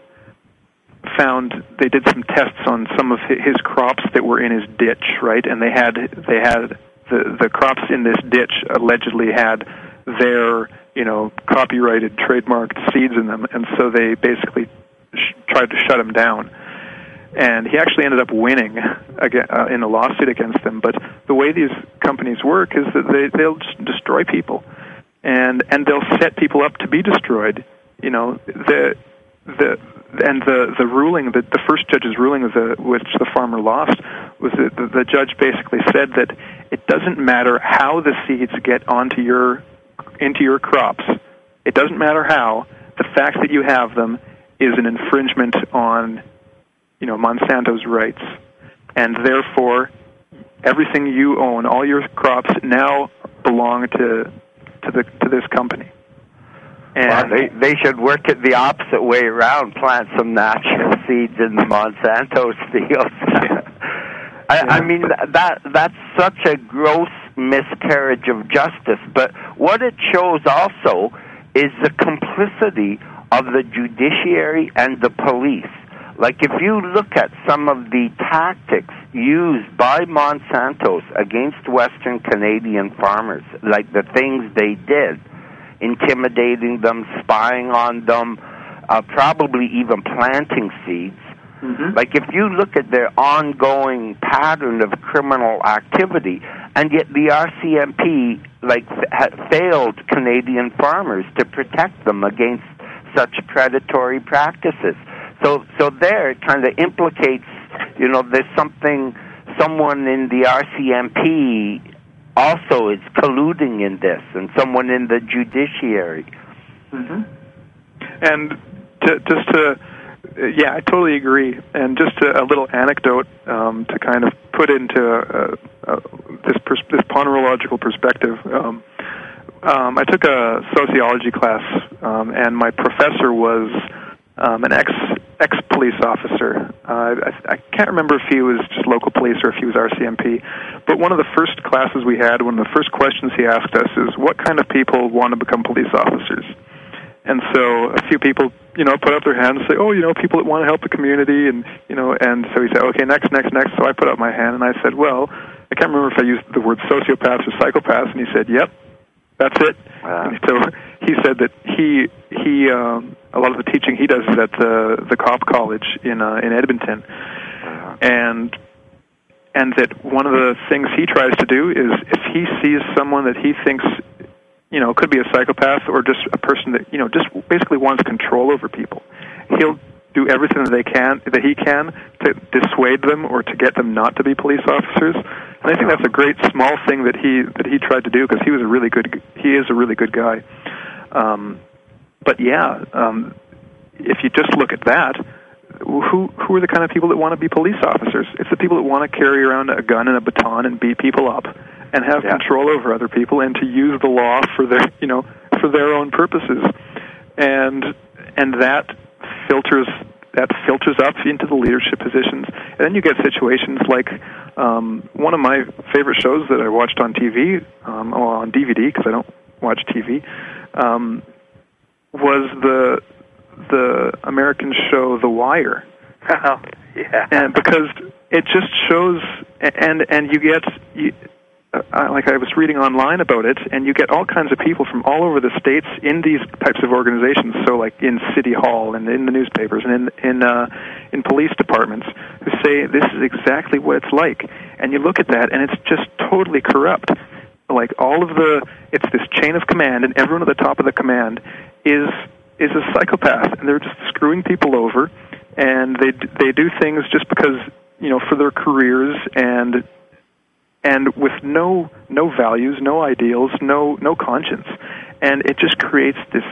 found they did some tests on some of his crops that were in his ditch, right? And they had they had the the crops in this ditch allegedly had their, you know, copyrighted, trademarked seeds in them, and so they basically sh- tried to shut him down. And he actually ended up winning again, uh, in a lawsuit against them. But the way these companies work is that they, they'll just destroy people, and and they'll set people up to be destroyed. You know, the the and the the ruling, the, the first judge's ruling, of the, which the farmer lost, was that the, the judge basically said that it doesn't matter how the seeds get onto your into your crops. It doesn't matter how. The fact that you have them is an infringement on, you know, Monsanto's rights, and therefore everything you own, all your crops, now belong to to the to this company. And well, they they should work it the opposite way around. Plant some natural seeds in the Monsanto's fields. Yeah. I, I mean that that's such a gross miscarriage of justice. But what it shows also is the complicity of the judiciary and the police. Like, if you look at some of the tactics used by Monsanto's against Western Canadian farmers, like the things they did, intimidating them, spying on them, uh, probably even planting seeds. Mm-hmm. Like, if you look at their ongoing pattern of criminal activity, and yet the R C M P, like, ha- failed Canadian farmers to protect them against such predatory practices. So, so there it kind of implicates, you know, there's something, someone in the R C M P also is colluding in this, and someone in the judiciary. Mm-hmm. And to, just to, yeah, I totally agree. And just a, a little anecdote um, to kind of put into uh, uh, this pers- this ponerological perspective. Um, um, I took a sociology class, um, and my professor was um, an ex ex police officer. Uh, I, I can't remember if he was just local police or if he was R C M P. But one of the first classes we had, one of the first questions he asked us is, "What kind of people want to become police officers?" And so a few people, you know, put up their hands and say, "Oh, you know, people that want to help the community," and you know, and so he said, "Okay, next, next, next." So I put up my hand and I said, "Well, I can't remember if I used the word sociopaths or psychopaths," and he said, "Yep, that's it." Wow. And so he said that he he um, a lot of the teaching he does is at the the Cop College in uh, in Edmonton, wow. and and that one of the things he tries to do is if he sees someone that he thinks, you know, could be a psychopath or just a person that, you know, just basically wants control over people, he'll do everything that they can, that he can, to dissuade them or to get them not to be police officers. And I think that's a great small thing that he that he tried to do, because he was a really good, he is a really good guy. Um, but yeah, um, if you just look at that, who who are the kind of people that want to be police officers? It's the people that want to carry around a gun and a baton and beat people up and have yeah. control over other people and to use the law for their, you know, for their own purposes. And and that filters that filters up into the leadership positions. And then you get situations like um, one of my favorite shows that I watched on T V, um, or on D V D, because I don't watch T V, um, was the the American show The Wire. Oh, yeah. And because it just shows, and and you get, you, uh, like I was reading online about it, and you get all kinds of people from all over the states in these types of organizations. So, like in City Hall and in the newspapers and in in uh, in police departments, who say this is exactly what it's like. And you look at that, and it's just totally corrupt. Like all of the, it's this chain of command, and everyone at the top of the command is is a psychopath, and they're just screwing people over, and they they do things just because, you know, for their careers, and and with no no values, no ideals, no no conscience, and it just creates this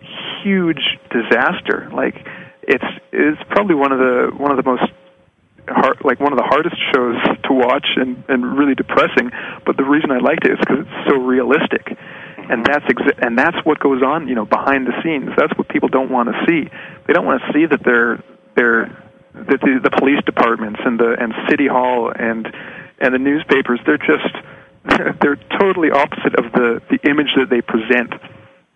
huge disaster. Like it's it's probably one of the one of the most hard, like one of the hardest shows to watch, and and really depressing. But the reason I liked it is because it's so realistic. And that's exa- and that's what goes on, you know, behind the scenes. That's what people don't want to see. They don't want to see that they're they're that the, the police departments and the and City Hall and and the newspapers. They're just they're totally opposite of the, the image that they present.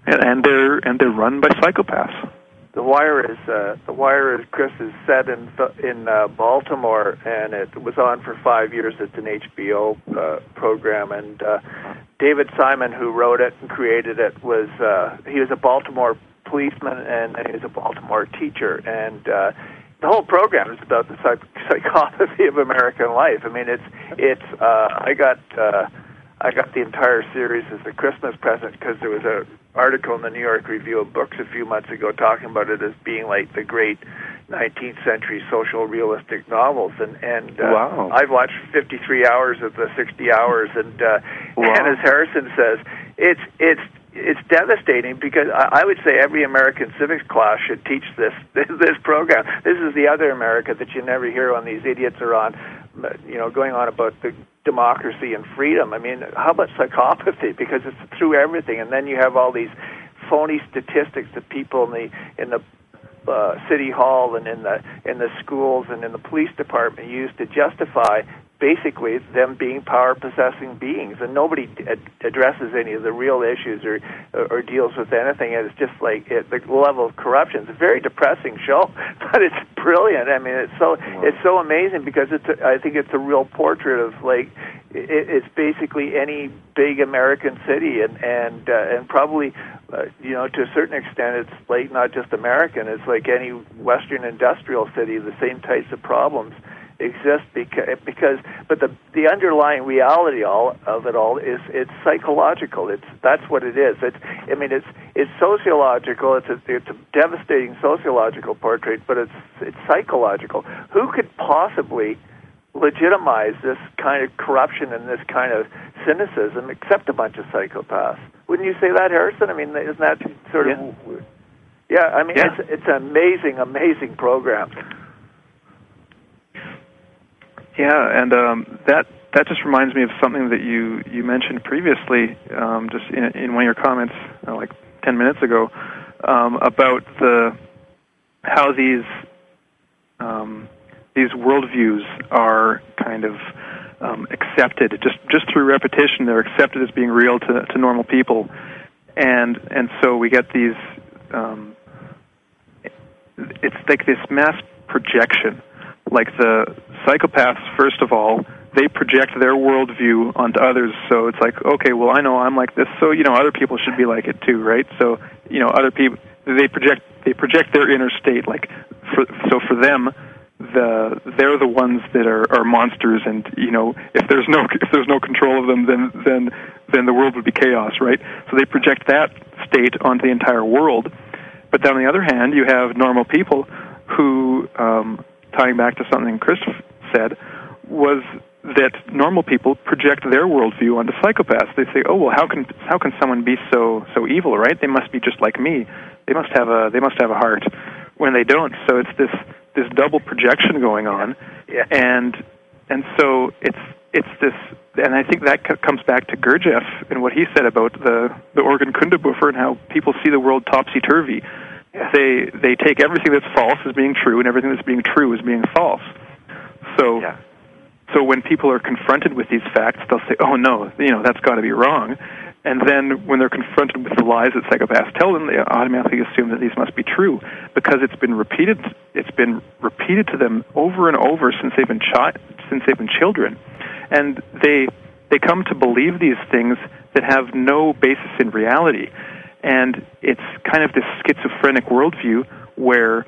and, and they're and they're run by psychopaths. The Wire is uh, the Wire is Chris is set in in uh, Baltimore, and it was on for five years. It's an H B O uh, program, and uh, David Simon, who wrote it and created it, was uh, he was a Baltimore policeman and he was a Baltimore teacher, and uh, the whole program is about the psych- psychopathy of American life. I mean, it's it's uh, I got. Uh, I got the entire series as a Christmas present because there was an article in the New York Review of Books a few months ago talking about it as being like the great nineteenth century social realistic novels. And, and uh, wow. I've watched fifty-three hours of the sixty hours, and uh, wow. and as Harrison says, it's it's it's devastating because I, I would say every American civics class should teach this, this this program. This is the other America that you never hear on. These idiots are on, you know, going on about the democracy and freedom. I mean, how about psychopathy? Because it's through everything, and then you have all these phony statistics that people in the in the uh, city hall and in the in the schools and in the police department use to justify basically them being power-possessing beings, and nobody ad- addresses any of the real issues or or deals with anything. And it's just like it, the level of corruption. It's a very depressing show, but it's brilliant. I mean, it's so wow. it's so amazing because it's a, I think it's a real portrait of like it, it's basically any big American city, and and uh, and probably uh, you know to a certain extent it's like not just American. It's like any Western industrial city. The same types of problems exist because, because but the the underlying reality all of it all is it's psychological. It's that's what it is. It's I mean it's it's sociological. It's a, it's a devastating sociological portrait, but it's it's psychological. Who could possibly legitimize this kind of corruption and this kind of cynicism except a bunch of psychopaths? Wouldn't you say that, Harrison? I mean, isn't that sort yeah. of yeah? I mean, yeah. it's it's an amazing, amazing program. Yeah, and um, that that just reminds me of something that you, you mentioned previously, um, just in, in one of your comments, uh, like ten minutes ago, um, about the how these um, these worldviews are kind of um, accepted just just through repetition. They're accepted as being real to, to normal people, and and so we get these. Um, it's like this mass projection. Like the psychopaths, first of all, they project their worldview onto others. So it's like, okay, well, I know I'm like this, so you know, other people should be like it too, right? So you know, other people they project they project their inner state. Like, for, so for them, the they're the ones that are, are monsters, and you know, if there's no if there's no control of them, then then then the world would be chaos, right? So they project that state onto the entire world. But then on the other hand, you have normal people who. Um, tying back to something Chris said, was that normal people project their worldview onto psychopaths. They say, "Oh, well, how can how can someone be so so evil? Right? They must be just like me. They must have a they must have a heart." When they don't, so it's this this double projection going on, yeah. Yeah. and and so it's it's this, and I think that c- comes back to Gurdjieff and what he said about the the Organ Kundabuffer and how people see the world topsy turvy. They they take everything that's false as being true, and everything that's being true as being false. So, yeah. so when people are confronted with these facts, they'll say, "Oh no, you know that's got to be wrong." And then when they're confronted with the lies that psychopaths tell them, they automatically assume that these must be true because it's been repeated. It's been repeated to them over and over since they've been chi- since they've been children, and they they come to believe these things that have no basis in reality. And it's kind of this schizophrenic worldview where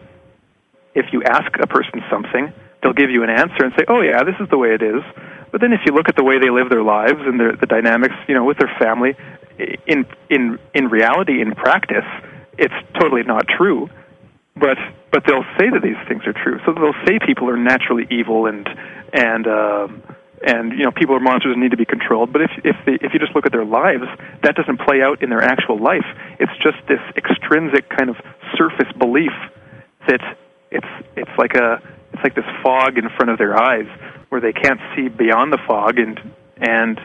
if you ask a person something, they'll give you an answer and say, "Oh yeah, this is the way it is." But then if you look at the way they live their lives and their, the dynamics, you know, with their family, in in in reality, in practice, it's totally not true. But but they'll say that these things are true. So they'll say people are naturally evil and and um, and you know people are monsters and need to be controlled. But if if they, if you just look at their lives, that doesn't play out in their actual life. It's just this extrinsic kind of surface belief that it's it's like a it's like this fog in front of their eyes where they can't see beyond the fog, and and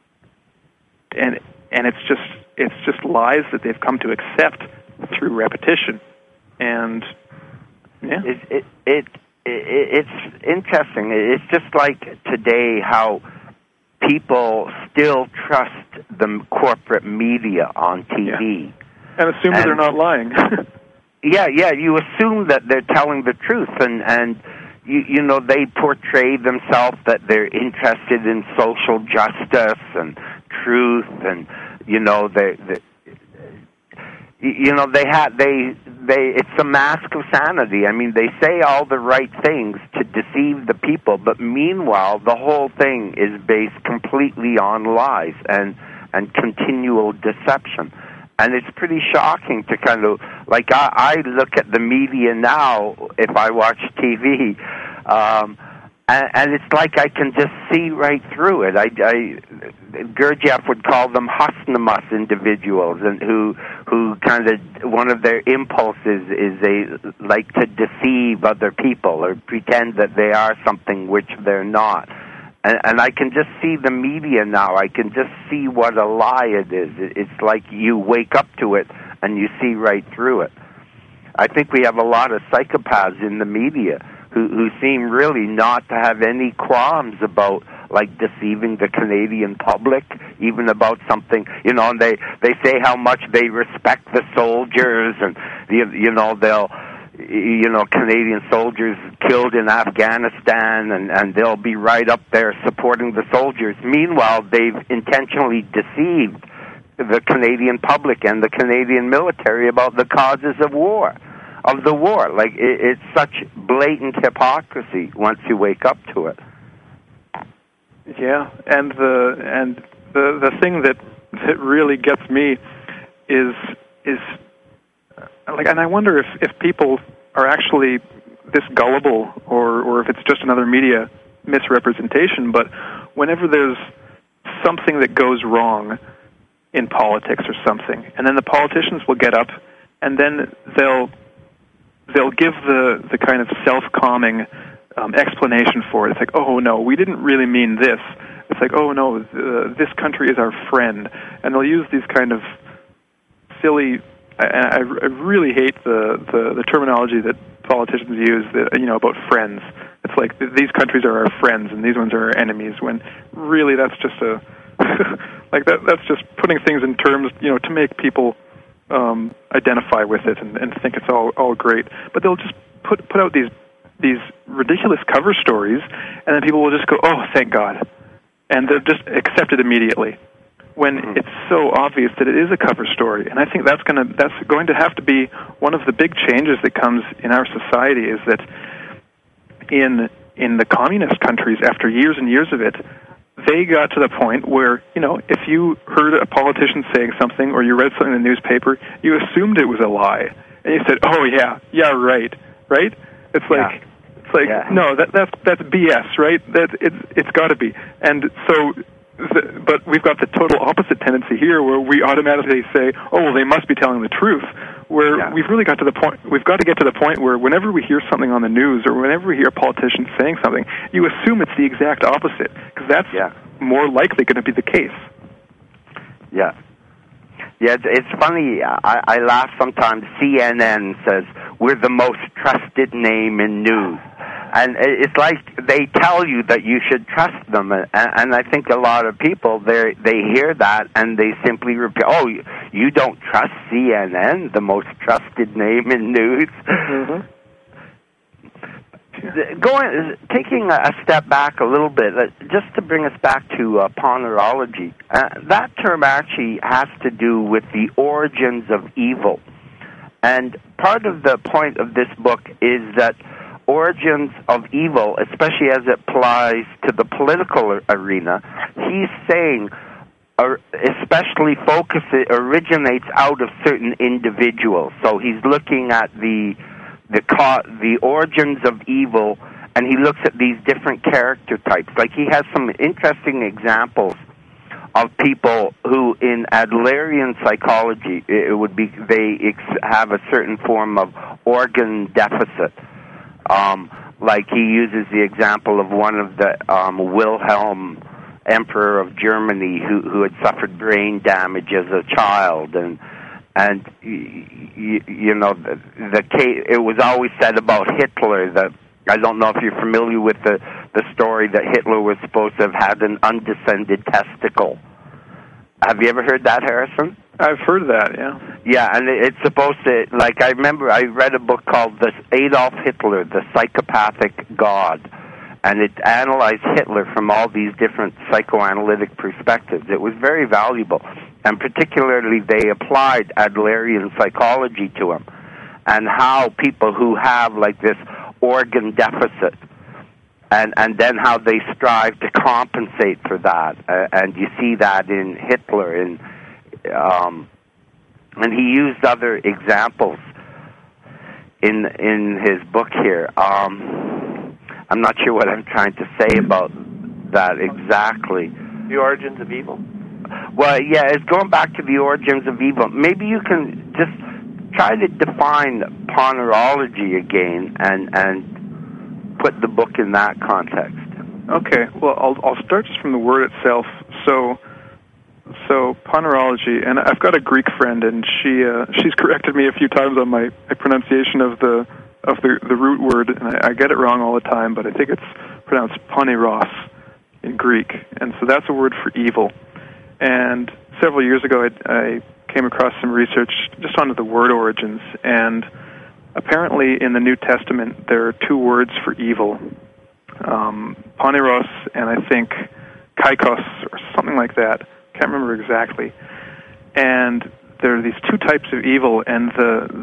and and it's just it's just lies that they've come to accept through repetition. And yeah, it it. it It's interesting. It's just like today how people still trust the corporate media on T V. Yeah. and assume that they're not lying. yeah, yeah, you assume that they're telling the truth, and and you you know they portray themselves that they're interested in social justice and truth, and you know they, they you know they have they they it's a mask of sanity. I mean, they say all the right things to deceive the people, but meanwhile the whole thing is based completely on lies and and continual deception. And it's pretty shocking to kind of, like, I, I look at the media now if I watch T V, um, and, and it's like I can just see right through it. I, I, Gurdjieff would call them husnamus individuals, and who who kind of, one of their impulses is they like to deceive other people or pretend that they are something which they're not. And, and I can just see the media now. I can just see what a lie it is. It's like you wake up to it and you see right through it. I think we have a lot of psychopaths in the media who, who seem really not to have any qualms about, like, deceiving the Canadian public, even about something, you know, and they, they say how much they respect the soldiers, and, you, you know, they'll... you know, Canadian soldiers killed in Afghanistan, and, and they'll be right up there supporting the soldiers. Meanwhile, they've intentionally deceived the Canadian public and the Canadian military about the causes of war, of the war. Like, it, it's such blatant hypocrisy once you wake up to it. Yeah, and the and the the thing that that really gets me is is. Like, and I wonder if, if people are actually this gullible, or, or if it's just another media misrepresentation. But whenever there's something that goes wrong in politics or something, and then the politicians will get up, and then they'll they'll give the, the kind of self-calming um, explanation for it. It's like, oh no, we didn't really mean this. It's like, oh no, uh, this country is our friend, and they'll use these kind of silly. I, I really hate the, the, the terminology that politicians use, that, you know, about friends. It's like, these countries are our friends and these ones are our enemies, when really that's just a, like that that's just putting things in terms, you know, to make people um, identify with it and, and think it's all, all great. But they'll just put put out these these ridiculous cover stories, and then people will just go, oh, thank God. And they'll just accept it immediately, when it's so obvious that it is a cover story. And I think that's going to that's going to have to be one of the big changes that comes in our society, is that in in the communist countries, after years and years of it, they got to the point where, you know, if you heard a politician saying something or you read something in the newspaper, you assumed it was a lie. And you said, oh, yeah, yeah, right, right? It's like, yeah. it's like yeah. no, that, that's, that's B S, right? That It's, it's got to be. And so... The, but we've got the total opposite tendency here, where we automatically say, "Oh, well, they must be telling the truth." Where yeah. we've really got to the point, we've got to get to the point where whenever we hear something on the news, or whenever we hear a politician saying something, you assume it's the exact opposite, because that's yeah. more likely going to be the case. Yeah, yeah. It's, it's funny. I, I laugh sometimes. C N N says we're the most trusted name in news. And it's like they tell you that you should trust them, and, and I think a lot of people, they they hear that and they simply repeat, "Oh, you, you don't trust C N N, the most trusted name in news." Mm-hmm. Going, taking a step back a little bit, just to bring us back to uh, Ponerology, uh, that term actually has to do with the origins of evil, and part of the point of this book is that origins of evil, especially as it applies to the political arena, he's saying, uh, especially focus, it originates out of certain individuals. So he's looking at the the the origins of evil, and he looks at these different character types. Like, he has some interesting examples of people who, in Adlerian psychology, it would be they ex- have a certain form of organ deficit. Um, like, he uses the example of one of the um, Wilhelm, Emperor of Germany, who who had suffered brain damage as a child, and and you, you know the, the case, it was always said about Hitler that, I don't know if you're familiar with the the story that Hitler was supposed to have had an undescended testicle. Have you ever heard that, Harrison? I've heard that, yeah. Yeah, and it's supposed to, like, I remember I read a book called the Adolf Hitler, The Psychopathic God, and it analyzed Hitler from all these different psychoanalytic perspectives. It was very valuable, and particularly they applied Adlerian psychology to him, and how people who have, like, this organ deficit, and, and then how they strive to compensate for that, uh, and you see that in Hitler, in... Um, and he used other examples in in his book here. Um, I'm not sure what I'm trying to say about that exactly. The origins of evil? Well, yeah, it's going back to the origins of evil. Maybe you can just try to define ponerology again and and put the book in that context. Okay, well, I'll I'll start just from the word itself. So. So ponerology, and I've got a Greek friend, and she uh, she's corrected me a few times on my, my pronunciation of the of the, the root word, and I, I get it wrong all the time, but I think it's pronounced poneros in Greek, and so that's a word for evil. And several years ago, I, I came across some research just onto the word origins, and apparently in the New Testament there are two words for evil, um, poneros, and I think kaikos or something like that. Can't remember exactly. And there are these two types of evil, and the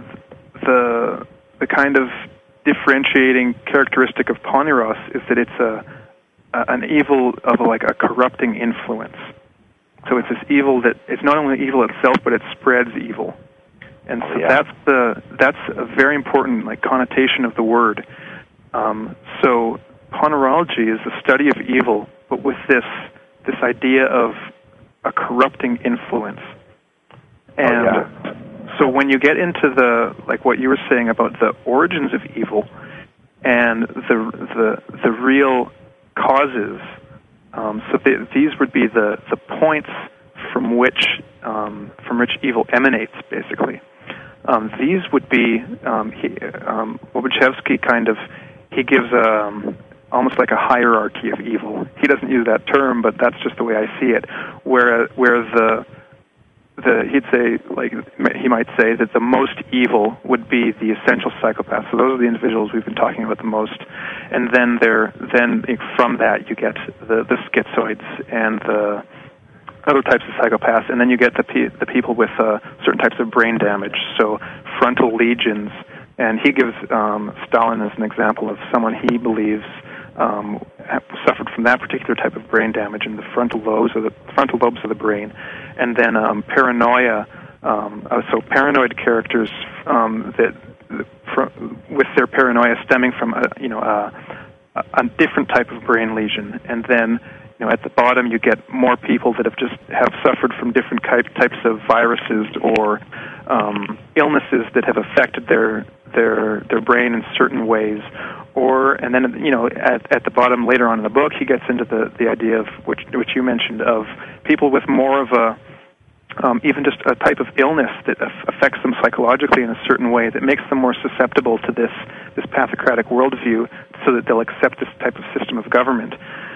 the the kind of differentiating characteristic of poneros is that it's a, a an evil of a, like a corrupting influence. So it's this evil that it's not only evil itself, but it spreads evil. And so yeah. that's the that's a very important like connotation of the word. Um, so ponerology is the study of evil, but with this this idea of a corrupting influence. And oh, yeah. so when you get into the, like what you were saying about the origins of evil and the the, the real causes, um, so the, these would be the, the points from which um, from which evil emanates, basically. Um, these would be, um, he, um, Lobachevsky kind of, he gives um, almost like a hierarchy of evil. He doesn't use that term, but that's just the way I see it. Where where the the he'd say like he might say that the most evil would be the essential psychopaths. So those are the individuals we've been talking about the most. And then there then from that you get the the schizoids and the other types of psychopaths, and then you get the pe- the people with uh, certain types of brain damage. So frontal lesions, and he gives um, Stalin as an example of someone he believes Um, suffered from that particular type of brain damage in the frontal lobes of the frontal lobes of the brain, and then um, paranoia. Um, uh, so paranoid characters um, that, fr- with their paranoia stemming from a you know a, a different type of brain lesion, and then you know at the bottom you get more people that have just have suffered from different type, types of viruses or um, illnesses that have affected their their their brain in certain ways. Or and then you know at at the bottom later on in the book he gets into the, the idea of which which you mentioned of people with more of a um, even just a type of illness that affects them psychologically in a certain way that makes them more susceptible to this this pathocratic worldview, so that they'll accept this type of system of government.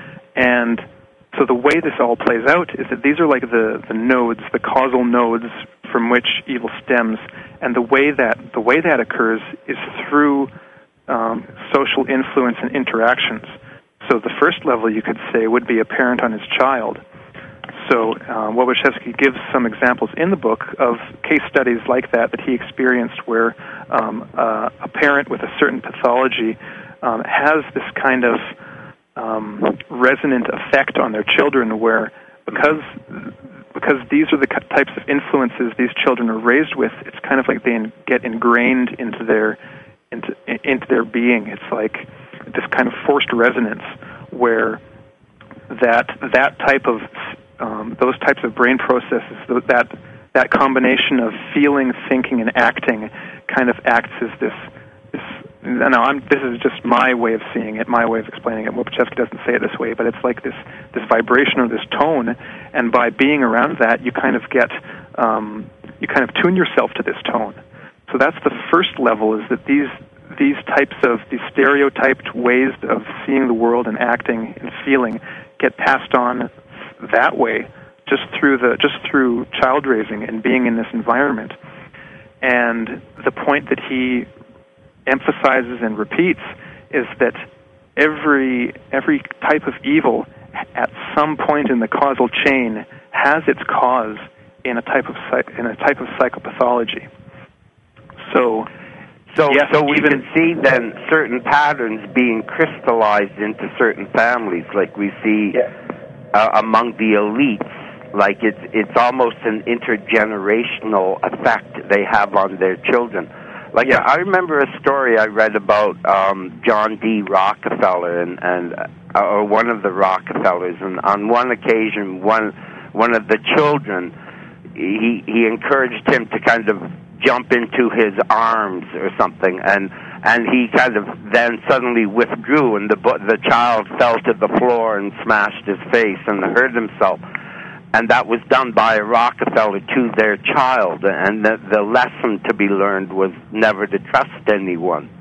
And so the way this all plays out is that these are like the, the nodes, the causal nodes from which evil stems, and the way that the way that occurs is through Um, social influence and interactions. So the first level, you could say, would be a parent on his child. So um, Lobachevsky gives some examples in the book of case studies like that that he experienced where um, uh, a parent with a certain pathology um, has this kind of um, resonant effect on their children where because because these are the types of influences these children are raised with, it's kind of like they in, get ingrained into their Into, into their being. It's like this kind of forced resonance where that that type of um, those types of brain processes, that that combination of feeling, thinking, and acting, kind of acts as this. this no, I'm, this is just my way of seeing it, my way of explaining it. Lobachevsky doesn't say it this way, but it's like this this vibration or this tone, and by being around that, you kind of get um, you kind of tune yourself to this tone. So that's the first level, is that these these types of, these stereotyped ways of seeing the world and acting and feeling get passed on that way just through the just through child raising and being in this environment. And the point that he emphasizes and repeats is that every every type of evil at some point in the causal chain has its cause in a type of in a type of psychopathology. So, so, yes, so we even, can see then certain patterns being crystallized into certain families, like we see yeah. uh, among the elites. Like it's it's almost an intergenerational effect they have on their children. Like yeah. I remember a story I read about um, John D. Rockefeller and and uh, or one of the Rockefellers, and on one occasion, one one of the children, he he encouraged him to kind of jump into his arms or something, and and he kind of then suddenly withdrew, and the the child fell to the floor and smashed his face and hurt himself. And that was done by a Rockefeller to their child, and the, the lesson to be learned was never to trust anyone.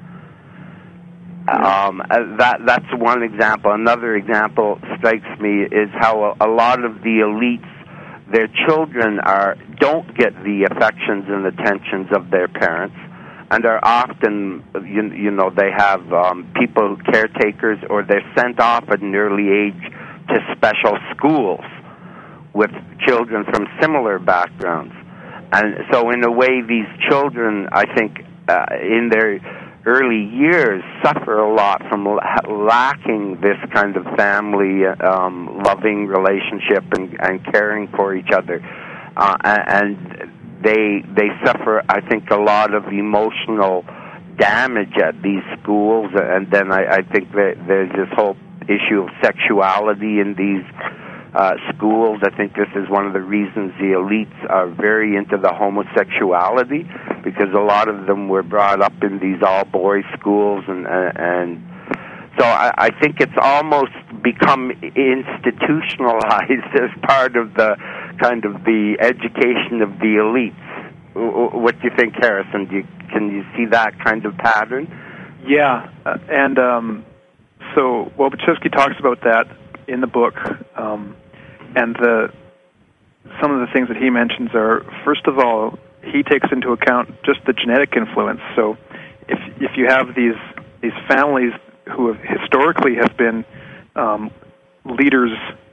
Yeah. Um, that that's one example. Another example strikes me is how a, a lot of the elites, their children are don't get the affections and attentions of their parents, and are often, you, you know, they have um, people, caretakers, or they're sent off at an early age to special schools with children from similar backgrounds. And so in a way, these children, I think, uh, in their early years, suffer a lot from la- lacking this kind of family um, loving relationship and, and caring for each other. Uh, and they they suffer, I think, a lot of emotional damage at these schools. And then I, I think that there's this whole issue of sexuality in these Uh, schools. I think this is one of the reasons the elites are very into the homosexuality, because a lot of them were brought up in these all-boys schools, and uh, and so I, I think it's almost become institutionalized as part of the kind of the education of the elites. What do you think, Harrison? Do you, can you see that kind of pattern? Yeah, uh, and um, so Wojciechowski talks about that in the book, um, and the, some of the things that he mentions are, first of all, he takes into account just the genetic influence. So if if you have these these families who have historically have been um, leaders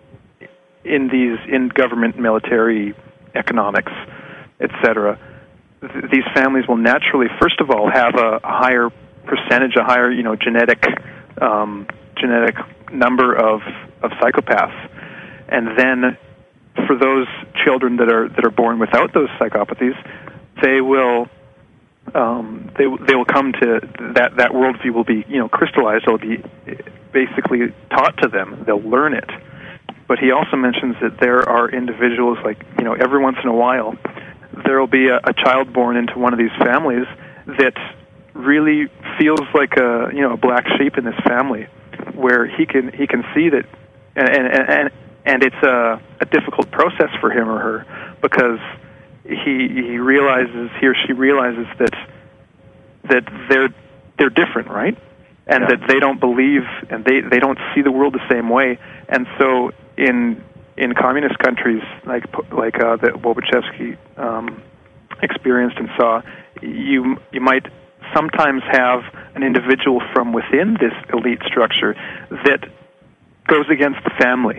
in these in government, military, economics, et cetera, th- these families will naturally, first of all, have a, a higher percentage, a higher you know genetic um, genetic number of of psychopaths, and then for those children that are that are born without those psychopathies, they will um, they they will come to that that worldview will be you know crystallized. It'll be basically taught to them. They'll learn it. But he also mentions that there are individuals, like you know every once in a while there will be a, a child born into one of these families that really feels like a you know a black sheep in this family, where he can he can see that, and and and, and it's a, a difficult process for him or her, because he he realizes he or she realizes that that they're they're different, right? And yeah. that they don't believe and they, they don't see the world the same way. And so in in communist countries like like uh, that Wojciechowski um, experienced and saw, you you might sometimes have an individual from within this elite structure that goes against the family,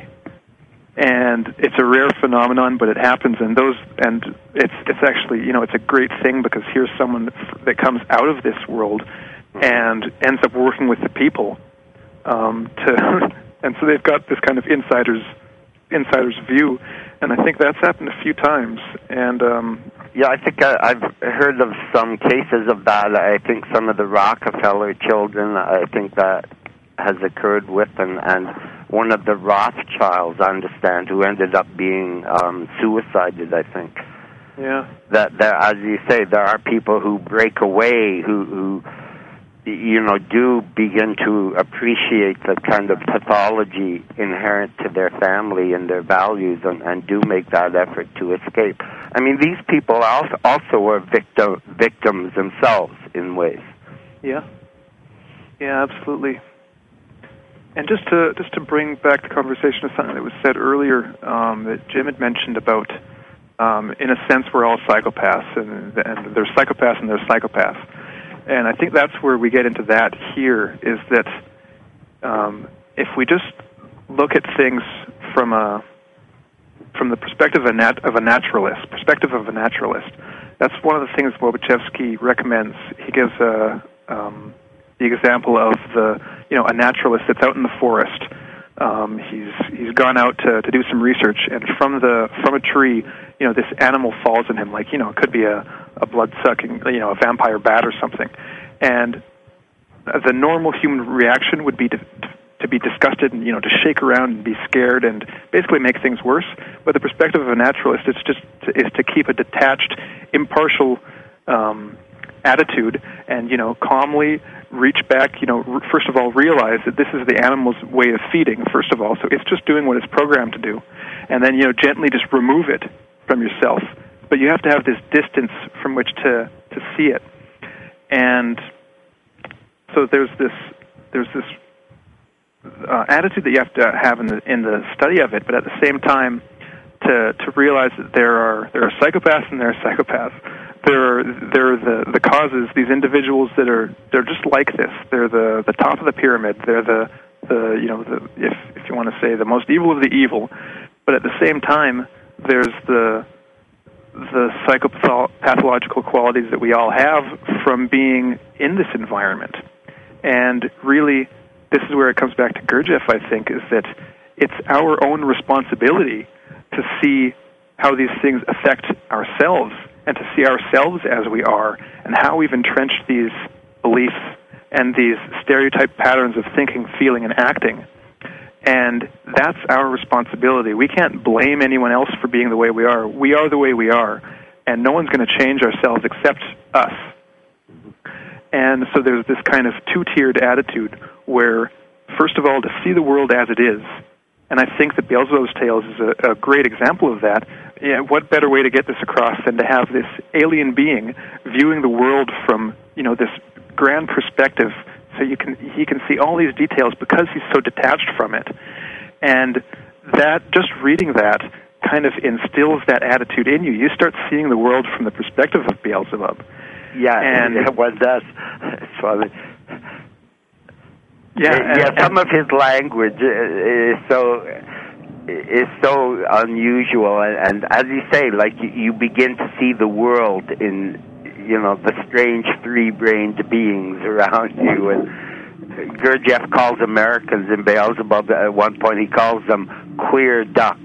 and it's a rare phenomenon, but it happens. And those, and it's it's actually you know it's a great thing, because here's someone that comes out of this world and ends up working with the people um, to, and so they've got this kind of insider's insider's view, and I think that's happened a few times. And um, yeah, I think I, I've heard of some cases of that. I think some of the Rockefeller children, I think that has occurred with, and, and one of the Rothschilds, I understand, who ended up being um, suicided, I think. Yeah. That, that, as you say, there are people who break away, who, who you know, do begin to appreciate the kind of pathology inherent to their family and their values, and, and do make that effort to escape. I mean, these people also, also are victim, victims themselves in ways. Yeah. Yeah, absolutely. And just to just to bring back the conversation to something that was said earlier, um, that Jim had mentioned about, um, in a sense, we're all psychopaths, and, and there's psychopaths and there's psychopaths. And I think that's where we get into that here, is that um, if we just look at things from a from the perspective of a, nat- of a naturalist, perspective of a naturalist, that's one of the things Wojciechowski recommends. He gives a um, the example of the, you know, a naturalist that's out in the forest. Um, he's he's gone out to, to do some research, and from the from a tree, you know, this animal falls on him, like, you know, it could be a, a blood-sucking, you know, a vampire bat or something. And the normal human reaction would be to, to be disgusted and, you know, to shake around and be scared and basically make things worse. But the perspective of a naturalist, it's just to, is to keep a detached, impartial um, attitude and, you know, calmly reach back, you know, r- first of all, realize that this is the animal's way of feeding, first of all, so it's just doing what it's programmed to do. And then, you know, gently just remove it from yourself. But you have to have this distance from which to, to see it. And so there's this there's this uh, attitude that you have to have in the in the study of it, but at the same time, to to realize that there are there are psychopaths and there are psychopaths. There are there are the, the causes, these individuals that are they're just like this. They're the, the top of the pyramid. They're the, the you know the if if you want to say the most evil of the evil. But at the same time, there's the the psychopathological qualities that we all have from being in this environment. And really, this is where it comes back to Gurdjieff, I think, is that it's our own responsibility to see how these things affect ourselves and to see ourselves as we are and how we've entrenched these beliefs and these stereotype patterns of thinking, feeling, and acting. And that's our responsibility. We can't blame anyone else for being the way we are. We are the way we are, and no one's going to change ourselves except us. And so there's this kind of two-tiered attitude where, first of all, to see the world as it is. And I think that Beelzebub's Tales is a, a great example of that. Yeah, what better way to get this across than to have this alien being viewing the world from, you know, this grand perspective, so you can he can see all these details because he's so detached from it. And that, just reading that, kind of instills that attitude in you. You start seeing the world from the perspective of Beelzebub. Yeah, and yeah, one does. It's funny. Yeah, yeah. Some of his language is so is so unusual, and, and as you say, like you, you begin to see the world in, you know, the strange three-brained beings around you. And Gurdjieff calls Americans in Beelzebub, at one point he calls them queer ducks.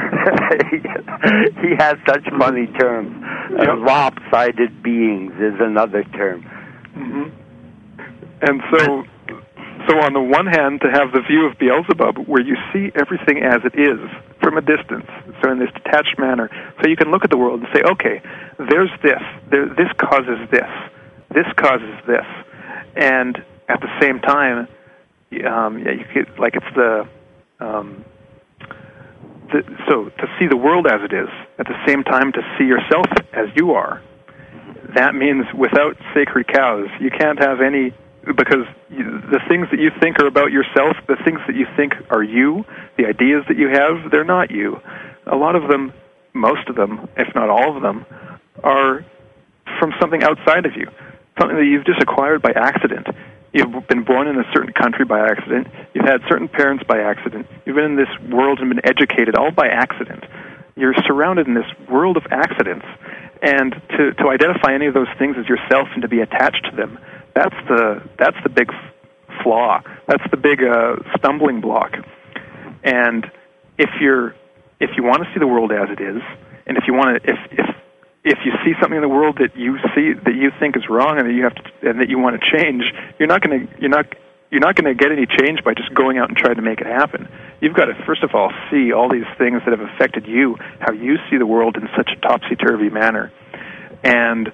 He has such funny terms. Yep. Uh, lopsided beings is another term. Mm-hmm. And so, so on the one hand, to have the view of Beelzebub where you see everything as it is from a distance, so in this detached manner, so you can look at the world and say, okay, there's this, there, this causes this, this causes this, and at the same time, um, yeah, you could, like it's the, um, the, so to see the world as it is, at the same time to see yourself as you are. That means without sacred cows, you can't have any, because you, the things that you think are about yourself, the things that you think are you, the ideas that you have, they're not you. A lot of them, most of them, if not all of them, are from something outside of you, something that you've just acquired by accident. You've been born in a certain country by accident. You've had certain parents by accident. You've been in this world and been educated all by accident. You're surrounded in this world of accidents. And to, to identify any of those things as yourself and to be attached to them, that's the that's the big flaw. That's the big uh, stumbling block. And if you're if you want to see the world as it is, and if you want to if if if you see something in the world that you see that you think is wrong and that you have to and that you want to change, you're not going to you're not you're not going to get any change by just going out and trying to make it happen. You've got to first of all see all these things that have affected you, how you see the world in such a topsy-turvy manner, and